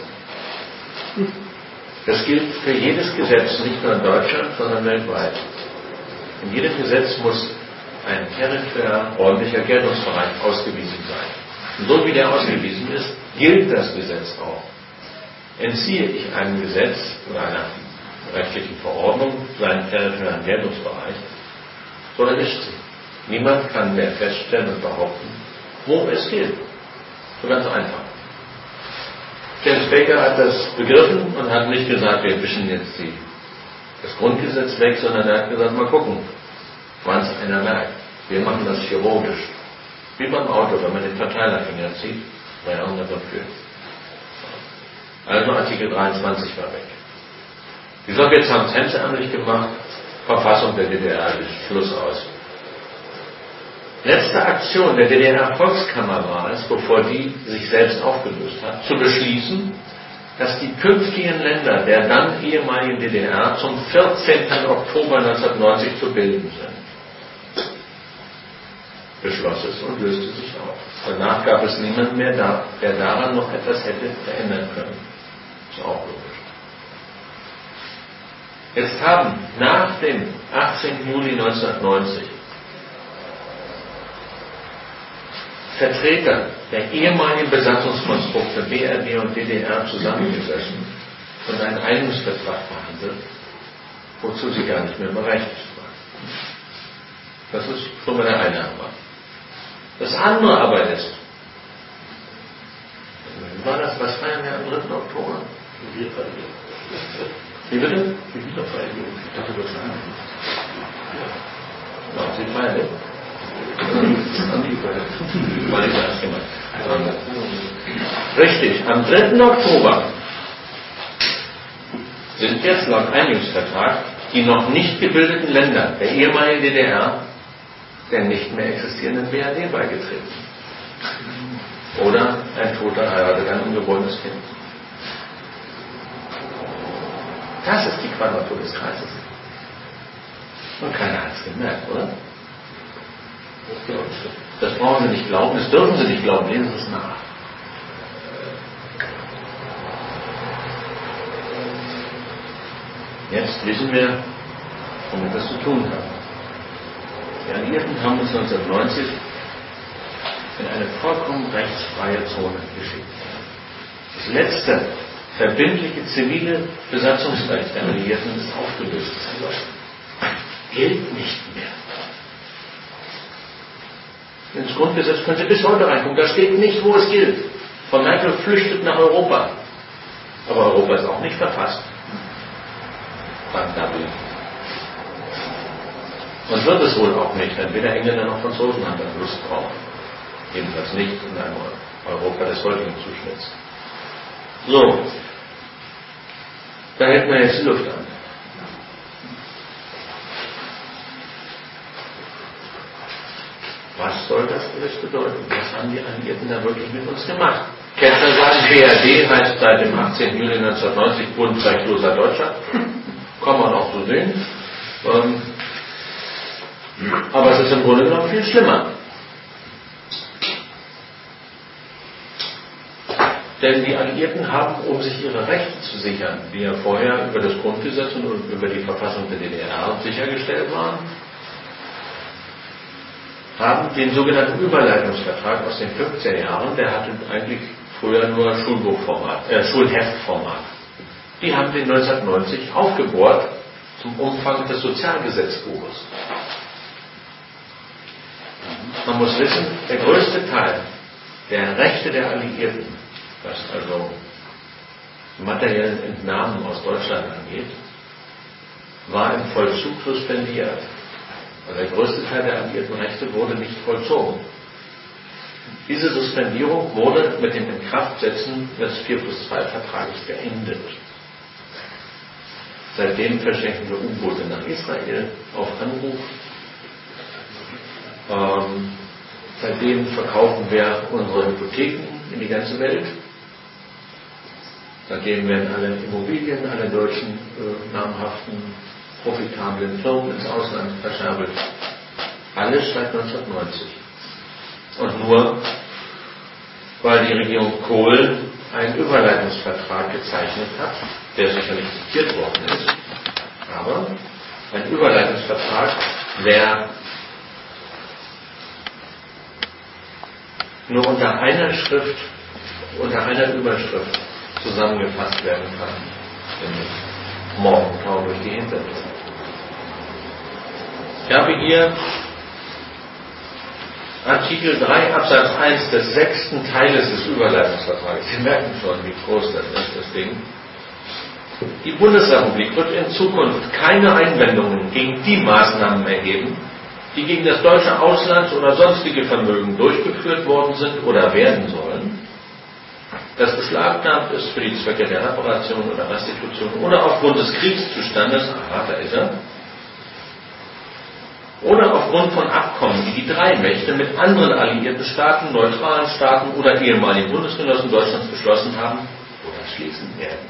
Das gilt für jedes Gesetz, nicht nur in Deutschland, sondern weltweit. In jedem Gesetz muss ein territorial räumlicher Geltungsbereich ausgewiesen sein. Und so wie der ausgewiesen ist, gilt das Gesetz auch. Entziehe ich einem Gesetz oder einer rechtlichen Verordnung seinen territorialen Geltungsbereich, so erlischt sie. Niemand kann mehr feststellen und behaupten, wo es gilt. So ganz einfach. James Baker hat das begriffen und hat nicht gesagt, wir wischen jetzt das Grundgesetz weg, sondern er hat gesagt, mal gucken, wann es einer merkt. Wir machen das chirurgisch. Wie beim Auto, wenn man den Verteilerfinger zieht, bei irgendeiner dafür. Also Artikel 23 war weg. Die Sowjets haben es hemdsärmlich gemacht, Verfassung der DDR, Schluss aus. Letzte Aktion der DDR-Volkskammer war es, bevor die sich selbst aufgelöst hat, zu beschließen, dass die künftigen Länder der dann ehemaligen DDR zum 14. Oktober 1990 zu bilden sind. Beschloss es und löste sich auf. Danach gab es niemanden mehr, der daran noch etwas hätte verändern können. Ist auch logisch. Jetzt haben nach dem 18. Juli 1990 Vertreter der ehemaligen Besatzungskonstrukte BRD und DDR zusammengesessen und einen Einigungsvertrag verhandelt, wozu sie gar nicht mehr berechtigt waren. Das ist schon mal der eine Hammer. Das andere aber ist, wie war das, was feiern wir am 3. Oktober? Wie bitte? Die Wiedervereinigung. Ich dachte, das war ja, Sie feiern nicht? Weil ich das gemacht habe. Richtig, am 3. Oktober sind jetzt laut Einigungsvertrag die noch nicht gebildeten Länder der ehemaligen DDR der nicht mehr existierenden BRD beigetreten. Oder ein Toter heiratet ein ungeborenes Kind. Das ist die Quadratur des Kreises. Und keiner hat es gemerkt, oder? Das brauchen Sie nicht glauben, das dürfen Sie nicht glauben, lesen Sie es nach. Jetzt wissen wir, womit wir es zu tun haben. Die Alliierten haben uns 1990 in eine vollkommen rechtsfreie Zone geschickt. Das letzte verbindliche zivile Besatzungsrecht der Alliierten ist aufgelöst. Gilt nicht mehr. Ins Grundgesetz können Sie bis heute reingucken. Da steht nicht, wo es gilt. Frau Merkel flüchtet nach Europa. Aber Europa ist auch nicht verfasst. Dublin. Und wird es wohl auch nicht, denn weder Engländer noch Franzosen haben da Lust drauf. Jedenfalls nicht in einem Europa des heutigen Zuschnitts. So, da hält man jetzt die Luft an. Was soll das alles bedeuten? Was haben die Alliierten da wirklich mit uns gemacht? Kessler sagt, BRD heißt seit dem 18. Juli 1990 Bund rechtloser Deutscher. Kann man auch so sehen. Aber es ist im Grunde genommen viel schlimmer. Denn die Alliierten haben, um sich ihre Rechte zu sichern, die ja vorher über das Grundgesetz und über die Verfassung der DDR sichergestellt waren, haben den sogenannten Überleitungsvertrag aus den 50er Jahren, der hatte eigentlich früher nur Schulheftformat. Die haben den 1990 aufgebohrt zum Umfang des Sozialgesetzbuches. Man muss wissen, der größte Teil der Rechte der Alliierten, was also materiellen Entnahmen aus Deutschland angeht, war im Vollzug suspendiert. Also der größte Teil der alliierten Rechte wurde nicht vollzogen. Diese Suspendierung wurde mit dem Inkraftsetzen des 4+2-Vertrages beendet. Seitdem verschenken wir U-Boote nach Israel auf Anruf. Seitdem verkaufen wir unsere Hypotheken in die ganze Welt. Seitdem werden alle Immobilien, alle deutschen namhaften, profitablen Firmen ins Ausland verscherbelt. Alles seit 1990. Und nur, weil die Regierung Kohl einen Überleitungsvertrag gezeichnet hat, der sicherlich zitiert worden ist, aber ein Überleitungsvertrag, der nur unter einer Schrift, unter einer Überschrift zusammengefasst werden kann. Nämlich Morgentau durch die Hintertür. Ich habe hier Artikel 3 Absatz 1 des 6. Teiles des Überleitungsvertrages. Sie merken schon, wie groß das ist, das Ding. Die Bundesrepublik wird in Zukunft keine Einwendungen gegen die Maßnahmen erheben, die gegen das deutsche Auslands- oder sonstige Vermögen durchgeführt worden sind oder werden sollen, das beschlagnahmt ist für die Zwecke der Reparation oder Restitution oder aufgrund des Kriegszustandes, da ist er, oder aufgrund von Abkommen, die die drei Mächte mit anderen alliierten Staaten, neutralen Staaten oder ehemaligen Bundesgenossen Deutschlands geschlossen haben oder schließen werden.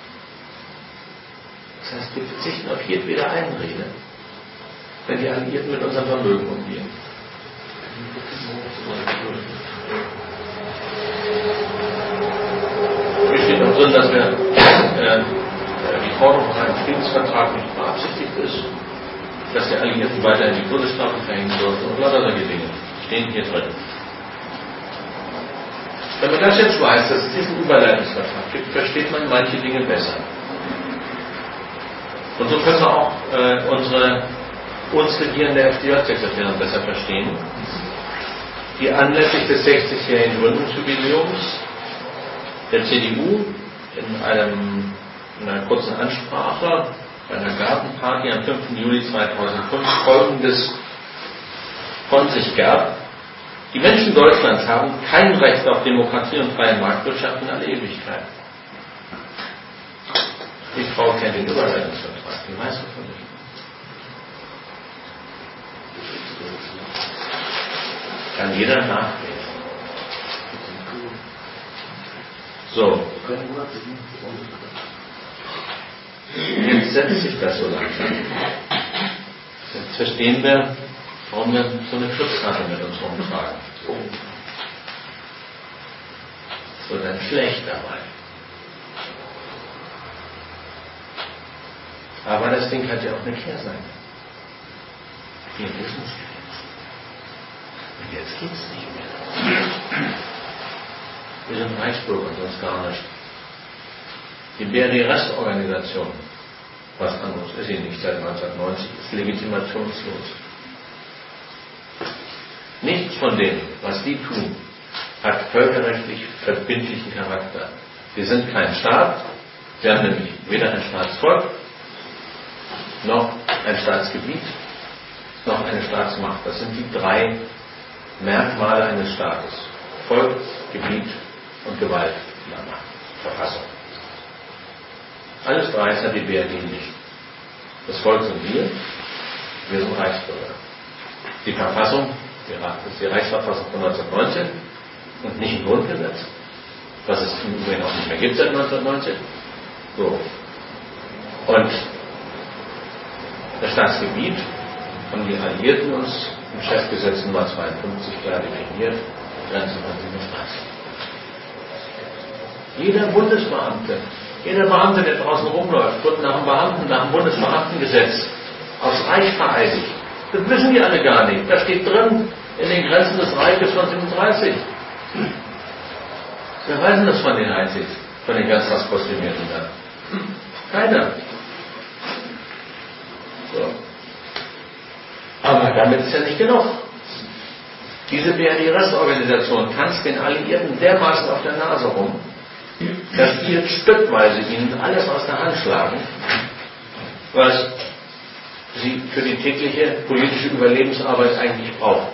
Das heißt, wir verzichten auf jedwede Einrede, wenn die Alliierten mit unserem Vermögen umgehen. Hier steht auch drin, dass die Forderung von einem Friedensvertrag nicht beabsichtigt ist, dass die Alliierten weiterhin die Todesstrafe verhängen dürfen und lauter solche Dinge stehen hier drin. Wenn man das jetzt weiß, dass es diesen Überleitungsvertrag gibt, versteht man manche Dinge besser. Und so können wir auch unsere uns regierende FDJ-Sekretärin besser verstehen, die anlässlich des 60-jährigen Gründungsjubiläums der CDU in einer kurzen Ansprache bei einer Gartenparty am 5. Juli 2005 Folgendes von sich gab. Die Menschen Deutschlands haben kein Recht auf Demokratie und freie Marktwirtschaft in alle Ewigkeit. Die Frau kennt den Überleitungsvertrag, die weiß davon nicht. Kann jeder nachlesen. So. Jetzt setzt sich das so langsam. Jetzt verstehen wir, warum wir so eine Schutzkarte mit uns rumtragen. So dann schlecht dabei. Aber das Ding hat ja auch eine Kehrseite. Wir wissen es jetzt. Und jetzt geht es nicht mehr. Wir sind Reichsbürger und sonst gar nicht. Die BRD-Restorganisation, was anderes ist sie nicht seit 1990, ist legitimationslos. Nichts von dem, was die tun, hat völkerrechtlich verbindlichen Charakter. Wir sind kein Staat, wir haben nämlich weder ein Staatsvolk, noch ein Staatsgebiet, noch eine Staatsmacht. Das sind die drei Merkmale eines Staates. Volk, Gebiet und Gewalt in der Macht. Verfassung. Alles drei hat die BRD nicht. Das Volk sind wir sind Reichsbürger. Die Verfassung, das ist die Reichsverfassung von 1919 und nicht ein Grundgesetz, was es im Übrigen auch nicht mehr gibt seit 1919. So. Und das Staatsgebiet haben die Alliierten uns im Chefgesetz Nummer 52 klar definiert, Grenze von 37. Jeder Bundesbeamte, jeder Beamte, der draußen rumläuft, wird nach dem Bundesbeamtengesetz aufs Reich vereidigt. Das wissen die alle gar nicht. Das steht drin in den Grenzen des Reiches von 37. Wer weiß denn das von den Einzigen, von den Ganztagskostümierten da? Keiner. So. Aber damit ist ja nicht genug. Diese BRD-Restorganisation tanzt den Alliierten dermaßen auf der Nase rum, dass die jetzt stückweise ihnen alles aus der Hand schlagen, was sie für die tägliche politische Überlebensarbeit eigentlich brauchen.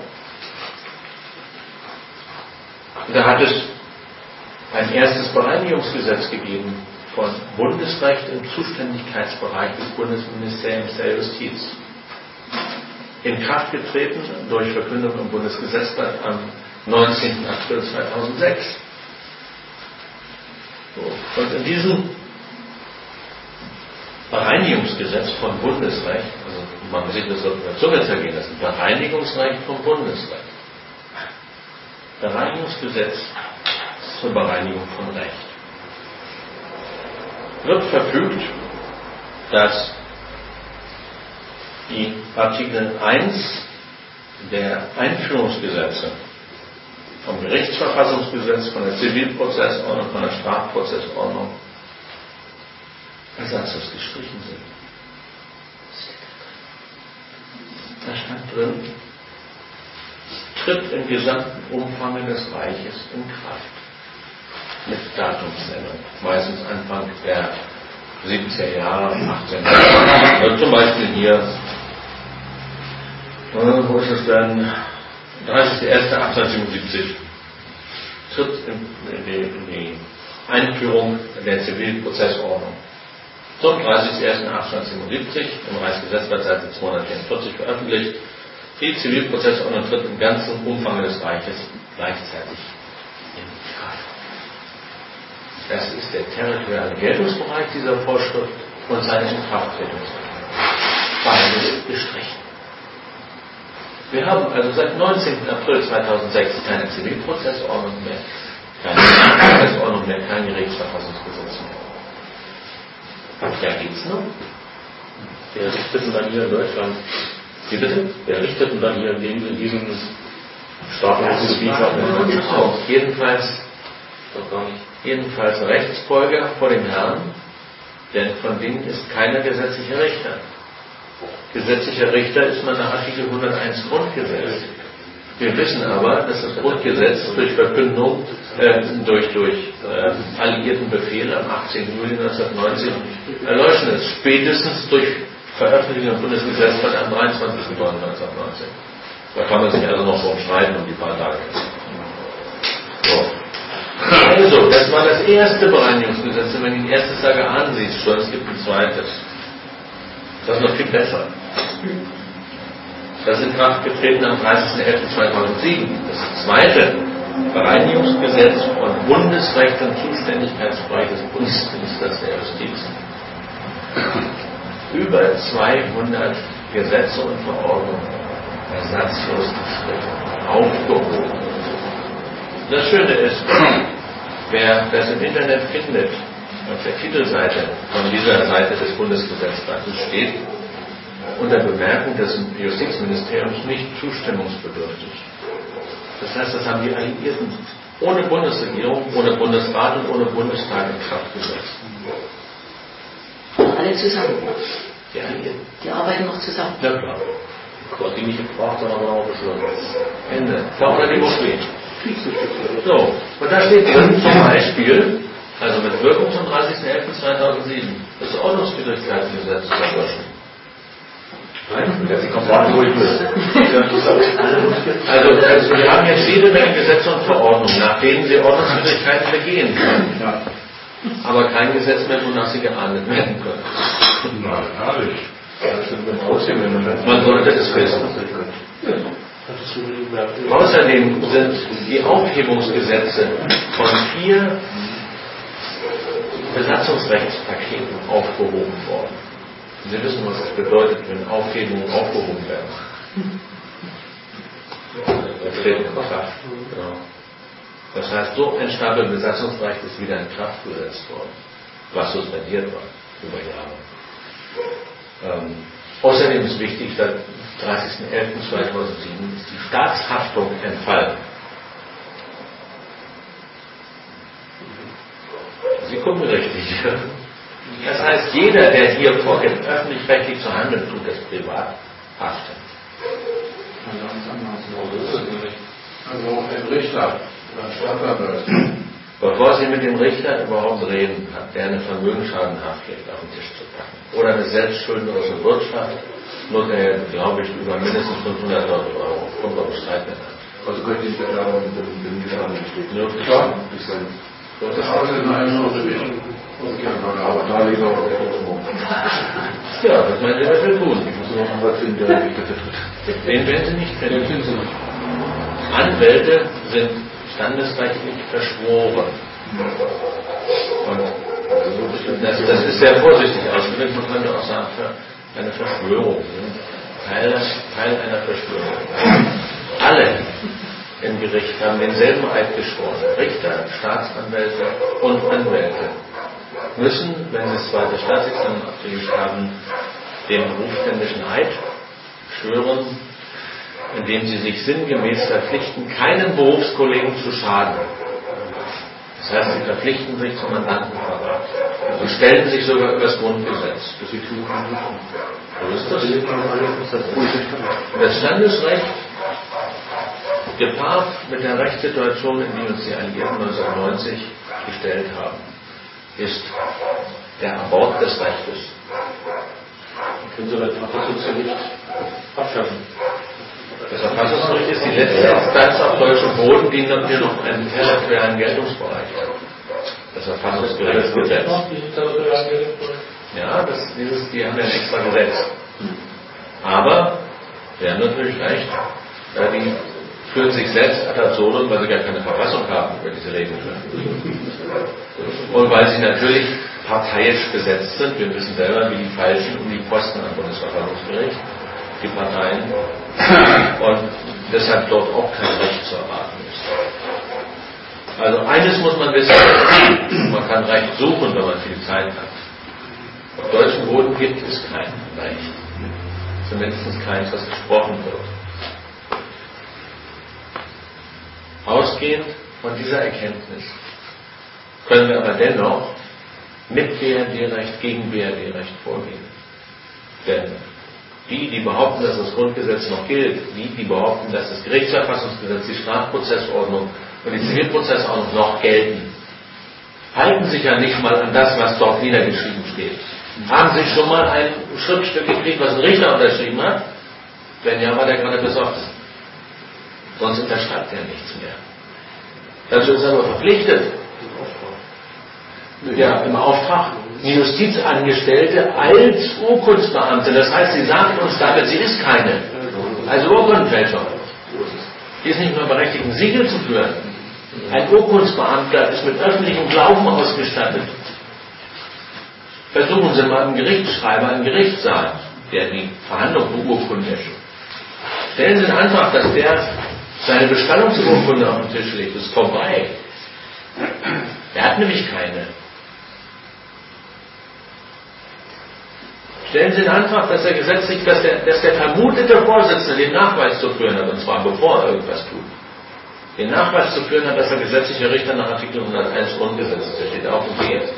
Und da hat es ein erstes Bereinigungsgesetz gegeben von Bundesrecht im Zuständigkeitsbereich des Bundesministeriums der Justiz. In Kraft getreten durch Verkündung im Bundesgesetzblatt am 19. April 2006. So. Und in diesem Bereinigungsgesetz von Bundesrecht, also man muss sich das auf der Zunge zergehen lassen, Bereinigungsrecht vom Bundesrecht. Bereinigungsgesetz zur Bereinigung von Recht. Wird verfügt, dass die Artikel 1 der Einführungsgesetze vom Gerichtsverfassungsgesetz, von der Zivilprozessordnung, von der Strafprozessordnung ersatzlos gestrichen sind. Da stand drin, tritt im gesamten Umfang des Reiches in Kraft. Mit Datumsnennung. Meistens Anfang der 70er Jahre, 18. Also zum Beispiel hier, wo ist es denn? 30.01.1877 tritt in die Einführung der Zivilprozessordnung. Zum 30.01.1877 im Reichsgesetzblatt Seite 244 veröffentlicht. Die Zivilprozessordnung tritt im ganzen Umfang des Reiches gleichzeitig in Kraft. Das ist der territoriale Geltungsbereich dieser Vorschrift und seine Inkrafttretungsbereich. Beides gestrichen. Wir haben also seit 19. April 2006 keine Zivilprozessordnung mehr, keine Prozessordnung mehr, kein Gerichtsverfassungsgesetz mehr. Ja, geht's noch? Wer richtet denn dann hier in Deutschland? Wie bitte? Wer richtet denn dann hier in diesem staatlichen Gebiet? Auch. Jedenfalls Rechtsfolger vor dem Herrn, denn von denen ist keiner gesetzlicher Richter. Gesetzlicher Richter ist man nach Artikel 101 Grundgesetz. Wir wissen aber, dass das Grundgesetz durch Verkündung, durch alliierten Befehl am 18. Juli 1919 erloschen ist. Spätestens durch Veröffentlichung im Bundesgesetzblatt am 23. 1919. Da kann man sich also noch schon streiten um die paar Tage. So. Also, das war das erste Bereinigungsgesetz. Wenn ich ein erstes sage, ansieht schon, es gibt ein zweites. Das ist noch viel besser. Das ist in Kraft getreten am 30.11.2007. Das zweite Bereinigungsgesetz von Bundesrecht und Zuständigkeitsbereich des Bundesministers der Justiz. Über 200 Gesetze und Verordnungen ersatzlos gestrichen, aufgehoben. Das Schöne ist, wer das im Internet findet, auf der Titelseite von dieser Seite des Bundesgesetzblattes steht, unter Bemerkung des Justizministeriums nicht zustimmungsbedürftig. Das heißt, das haben die Alliierten ohne Bundesregierung, ohne Bundesrat und ohne Bundestag in Kraft gesetzt. Alle zusammen. Die Alliierten. Die arbeiten noch zusammen. Ja klar. Gott, die nicht gebraucht, sondern auch beschlossen. Ende. Da oder die Moschee. So, und da steht drin zum Beispiel, also mit Wirkung zum 30.11.2007, das Ordnungswidrigkeitengesetz ist erloschen. Nein, sie kommt warten, wo ich will. Also wir haben jetzt jede Menge Gesetze und Verordnungen, nach denen Sie Ordnungswidrigkeiten begehen können. Ja. Aber kein Gesetz mehr, wonach Sie geahndet werden können. Nein, herrlich. Man sollte es wissen. Außerdem sind die Aufhebungsgesetze von 4 Besatzungsrechtspaketen aufgehoben worden. Sie wissen, was das bedeutet, wenn Aufhebungen aufgehoben werden. Das steht in Kraft. Genau. Das heißt, so ein Stapel Besatzungsrecht ist wieder in Kraft gesetzt worden, was suspendiert war über Jahre. Außerdem ist wichtig, seit 30.11.2007 ist die Staatshaftung entfallen. Sie gucken richtig. Das heißt, jeder, der hier vorgibt, öffentlich-rechtlich zu handeln, tut das privat haften. Also ein Richter oder ein Staatsanwalt. Bevor Sie mit dem Richter überhaupt reden, hat der eine Vermögensschadenhaftpflicht auf den Tisch zu packen. Oder eine selbstschuldlose Wirtschaft, nur der, glaube ich, über mindestens 500.000 Euro. Kommt auf Streit mit an. Also könnte ich mit Beklagen den Geschaden entsteht. Möglich. Klar, ich sein. Das ist alles in einem noch gewesen. Aber da liegt auch der Kurzmord. Ja, das meint ihr, was wir tun. Ich muss noch mal finden, der Richter vertritt. Den werden Sie nicht finden. Den finden Sie nicht. Anwälte sind standesrechtlich verschworen. Und das ist sehr vorsichtig ausgedrückt. Man könnte auch sagen, eine Verschwörung. Teil einer Verschwörung. Alle im Gericht haben denselben Eid geschworen. Richter, Staatsanwälte und Anwälte müssen, wenn sie das zweite Staatsexamen abgelegt haben, den berufsständischen Eid schwören, indem sie sich sinngemäß verpflichten, keinem Berufskollegen zu schaden. Das heißt, sie verpflichten sich zum Mandantenverrat und stellen sich sogar über das Grundgesetz. So ist das. Das Standesrecht, gepaart mit der Rechtssituation, in die uns die Alliierten 1990 gestellt haben, ist der Abort des Rechtes. Können Sie das Verfassungsgericht abschaffen? Das Verfassungsgericht ist die letzte Instanz auf deutschem Boden, die noch einen territorialen Geltungsbereich hat. Das Verfassungsgerichtsgesetz. Ja, die haben ja ein extra Gesetz. Aber, wir haben natürlich recht, die führen sich selbst ad absurdum, weil sie gar keine Verfassung haben, über die sie reden können. Und weil sie natürlich parteiisch besetzt sind. Wir wissen selber, wie die Falschen um die Posten am Bundesverfassungsgericht, die Parteien, und deshalb dort auch kein Recht zu erwarten ist. Also eines muss man wissen, man kann Recht suchen, wenn man viel Zeit hat. Auf deutschem Boden gibt es kein Recht. Zumindest keins, was gesprochen wird. Ausgehend von dieser Erkenntnis können wir aber dennoch mit BRD-Recht gegen BRD-Recht vorgehen. Denn die behaupten, dass das Grundgesetz noch gilt, die behaupten, dass das Gerichtsverfassungsgesetz, die Strafprozessordnung und die Zivilprozessordnung noch gelten, halten sich ja nicht mal an das, was dort niedergeschrieben steht. Haben Sie schon mal ein Schriftstück gekriegt, was ein Richter unterschrieben hat? Wenn ja, war der gerade besorgt. Sonst unterschreibt er nichts mehr. Dazu ist er aber verpflichtet. Ja, im Auftrag. Die Justizangestellte als Urkundsbeamte. Das heißt, sie sagt uns damit, sie ist keine. Also Urkundenfälscher. Die ist nicht nur berechtigt, ein Siegel zu führen. Ein Urkundsbeamter ist mit öffentlichem Glauben ausgestattet. Versuchen Sie mal einen Gerichtsschreiber im Gerichtssaal, der die Verhandlung beurkundet. Stellen Sie einen Antrag, dass der seine Bestallungsurkunde auf den Tisch legt. Das ist vorbei. Er hat nämlich keine. Stellen Sie einen Antrag, dass der vermutete Vorsitzende den Nachweis zu führen hat, und zwar bevor er irgendwas tut. Den Nachweis zu führen hat, dass er gesetzlicher Richter nach Artikel 101 Grundgesetzes, der steht auf und geht.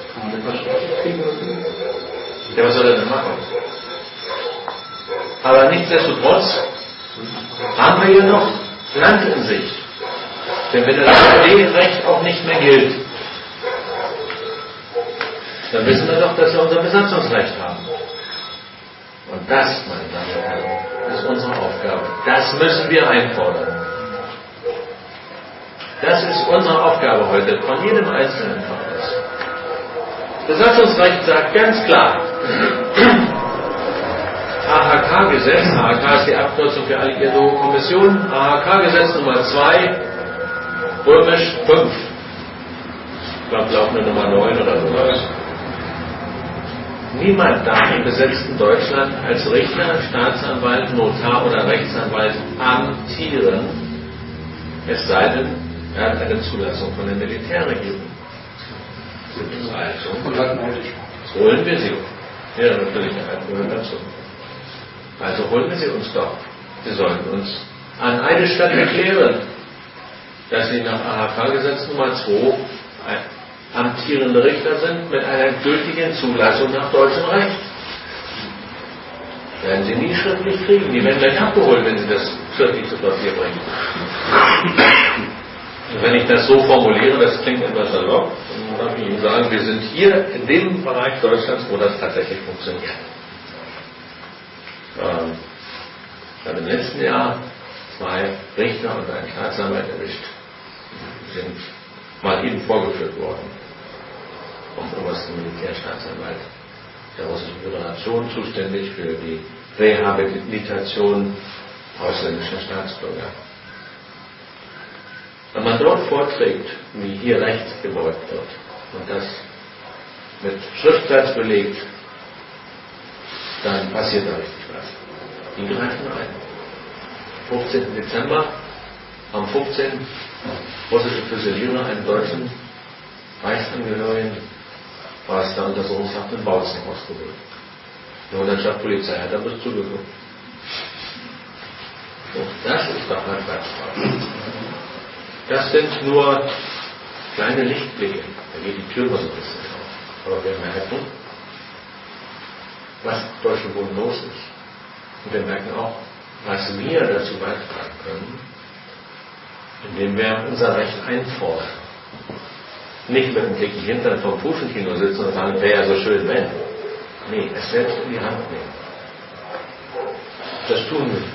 Ja, was soll er denn machen? Aber nichtsdestotrotz haben wir hier noch Land in Sicht. Denn wenn das AD-Recht auch nicht mehr gilt, dann wissen wir doch, dass wir unser Besatzungsrecht haben. Und das, meine Damen und Herren, ist unsere Aufgabe. Das müssen wir einfordern. Das ist unsere Aufgabe heute, von jedem Einzelnen von uns. Das Besatzungsrecht sagt ganz klar, AHK-Gesetz, AHK ist die Abkürzung für Alliierte Hohe Kommission, AHK-Gesetz Nummer 2, römisch 5. Ich glaube, laufende Nummer 9 oder sowas. Niemand darf im besetzten Deutschland als Richter, Staatsanwalt, Notar oder Rechtsanwalt amtieren, es sei denn, er hat eine Zulassung von der Militärregierung. Also, holen wir sie. Ja, natürlich, gehört dazu. Also holen wir sie uns doch. Sie sollten uns an eine Stelle erklären, dass sie nach AHK-Gesetz Nummer 2 amtierende Richter sind mit einer gültigen Zulassung nach deutschem Recht. Werden sie nie schriftlich kriegen. Die werden gleich abgeholt, wenn sie das schriftlich zu Papier bringen. Und wenn ich das so formuliere, das klingt etwas salopp, dann darf ich Ihnen sagen, wir sind hier in dem Bereich Deutschlands, wo das tatsächlich funktioniert. Ich habe im letzten Jahr 2 Richter und einen Staatsanwalt erwischt. Die sind mal eben vorgeführt worden vom obersten Militärstaatsanwalt der Russischen Föderation, zuständig für die Rehabilitation ausländischer Staatsbürger. Wenn man dort vorträgt, wie hier Recht gebeugt wird und das mit Schriftsatz belegt, dann passiert da richtig was. Die greifen ein. 15. Dezember am 15. russische Füsiliere einen deutschen Reichsangehörigen aus der Untersuchungshaft in Bautzen ausgeholt. Die Hundertschaft Polizei hat aber zugeguckt. So, das ist doch Handwerksstrafe. Das sind nur kleine Lichtblicke. Da geht die Tür mal so ein bisschen auf. Aber wir merken, was auf deutschem Boden los ist. Und wir merken auch, was wir dazu beitragen können, indem wir unser Recht einfordern. Nicht mit einem dicken Hintern vom Puschenkino sitzen und sagen, wäre ja so schön, wenn. Nee, es selbst in die Hand nehmen. Das tun wir.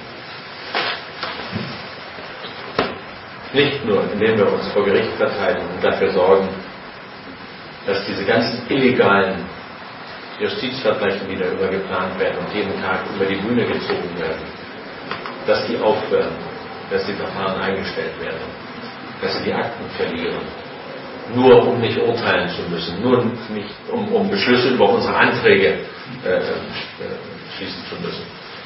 Nicht nur, indem wir uns vor Gericht verteidigen und dafür sorgen, dass diese ganzen illegalen Justizverbrechen, die darüber geplant werden und jeden Tag über die Bühne gezogen werden, dass die aufhören, dass die Verfahren eingestellt werden, dass sie die Akten verlieren, nur um nicht urteilen zu müssen, nur nicht um Beschlüsse über unsere Anträge schließen zu müssen.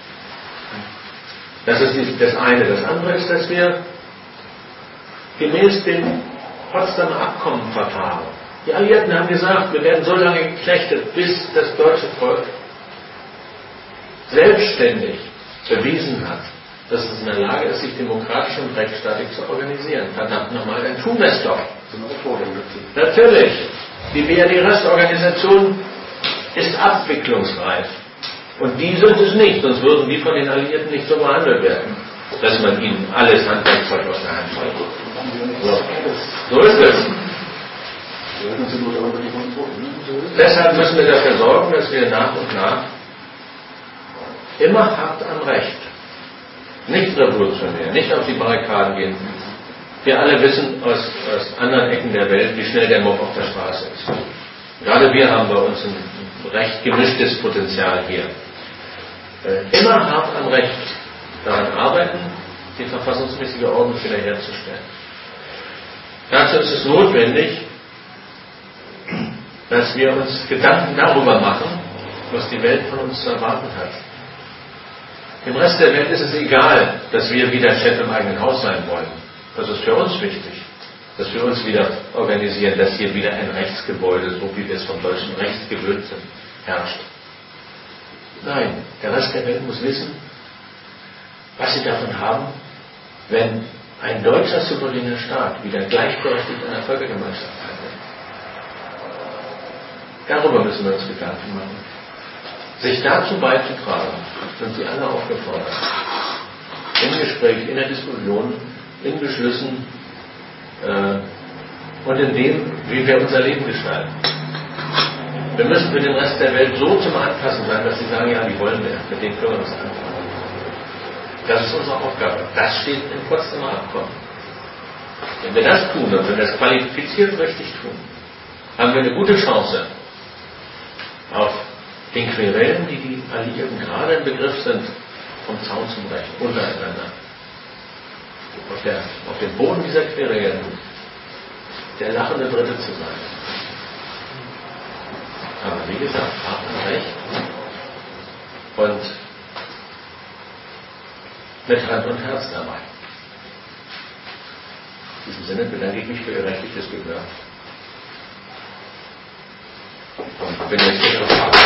Das ist das eine. Das andere ist, dass wir gemäß dem Potsdamer Abkommen verfahren. Die Alliierten haben gesagt, wir werden so lange geknechtet, bis das deutsche Volk selbstständig bewiesen hat, dass es in der Lage ist, sich demokratisch und rechtsstaatlich zu organisieren. Verdammt nochmal, dann tun wir es doch. Natürlich. Die BRD-Restorganisation ist abwicklungsreif. Und die sind es nicht, sonst würden die von den Alliierten nicht so behandelt werden, dass man ihnen alles Handwerkzeug aus der Hand fällt. So ist es. Deshalb müssen wir dafür sorgen, dass wir nach und nach immer hart am Recht Nicht revolutionär, nicht auf die Barrikaden gehen. Wir alle wissen aus anderen Ecken der Welt, wie schnell der Mob auf der Straße ist. Gerade wir haben bei uns ein recht gemischtes Potenzial hier. Immer hart am Recht daran arbeiten, die verfassungsmäßige Ordnung wiederherzustellen. Dazu ist es notwendig, dass wir uns Gedanken darüber machen, was die Welt von uns zu erwarten hat. Dem Rest der Welt ist es egal, dass wir wieder Chef im eigenen Haus sein wollen. Das ist für uns wichtig, dass wir uns wieder organisieren, dass hier wieder ein Rechtsgebäude, so wie wir es vom deutschen Recht gewöhnt sind, herrscht. Nein, der Rest der Welt muss wissen, was sie davon haben, wenn ein deutscher souveräner Staat wieder gleichberechtigt einer Völkergemeinschaft handelt. Darüber müssen wir uns Gedanken machen. Sich dazu beizutragen, sind Sie alle aufgefordert. Im Gespräch, in der Diskussion, in Beschlüssen und in dem, wie wir unser Leben gestalten. Wir müssen für den Rest der Welt so zum Anpassen sein, dass sie sagen, ja, die wollen wir, mit denen können wir was anfangen. Das ist unsere Aufgabe. Das steht im Potsdamer Abkommen. Wenn wir das tun, und wenn wir das qualifiziert richtig tun, haben wir eine gute Chance, auf den Querelen, die die Alliierten gerade im Begriff sind, vom Zaun zu brechen, untereinander. Auf dem Boden dieser Querelen der lachende Dritte zu sein. Aber wie gesagt, hart und recht und mit Hand und Herz dabei. In diesem Sinne bedanke ich mich für Ihr rechtliches Gehör. Und wenn jetzt Ihre Fragen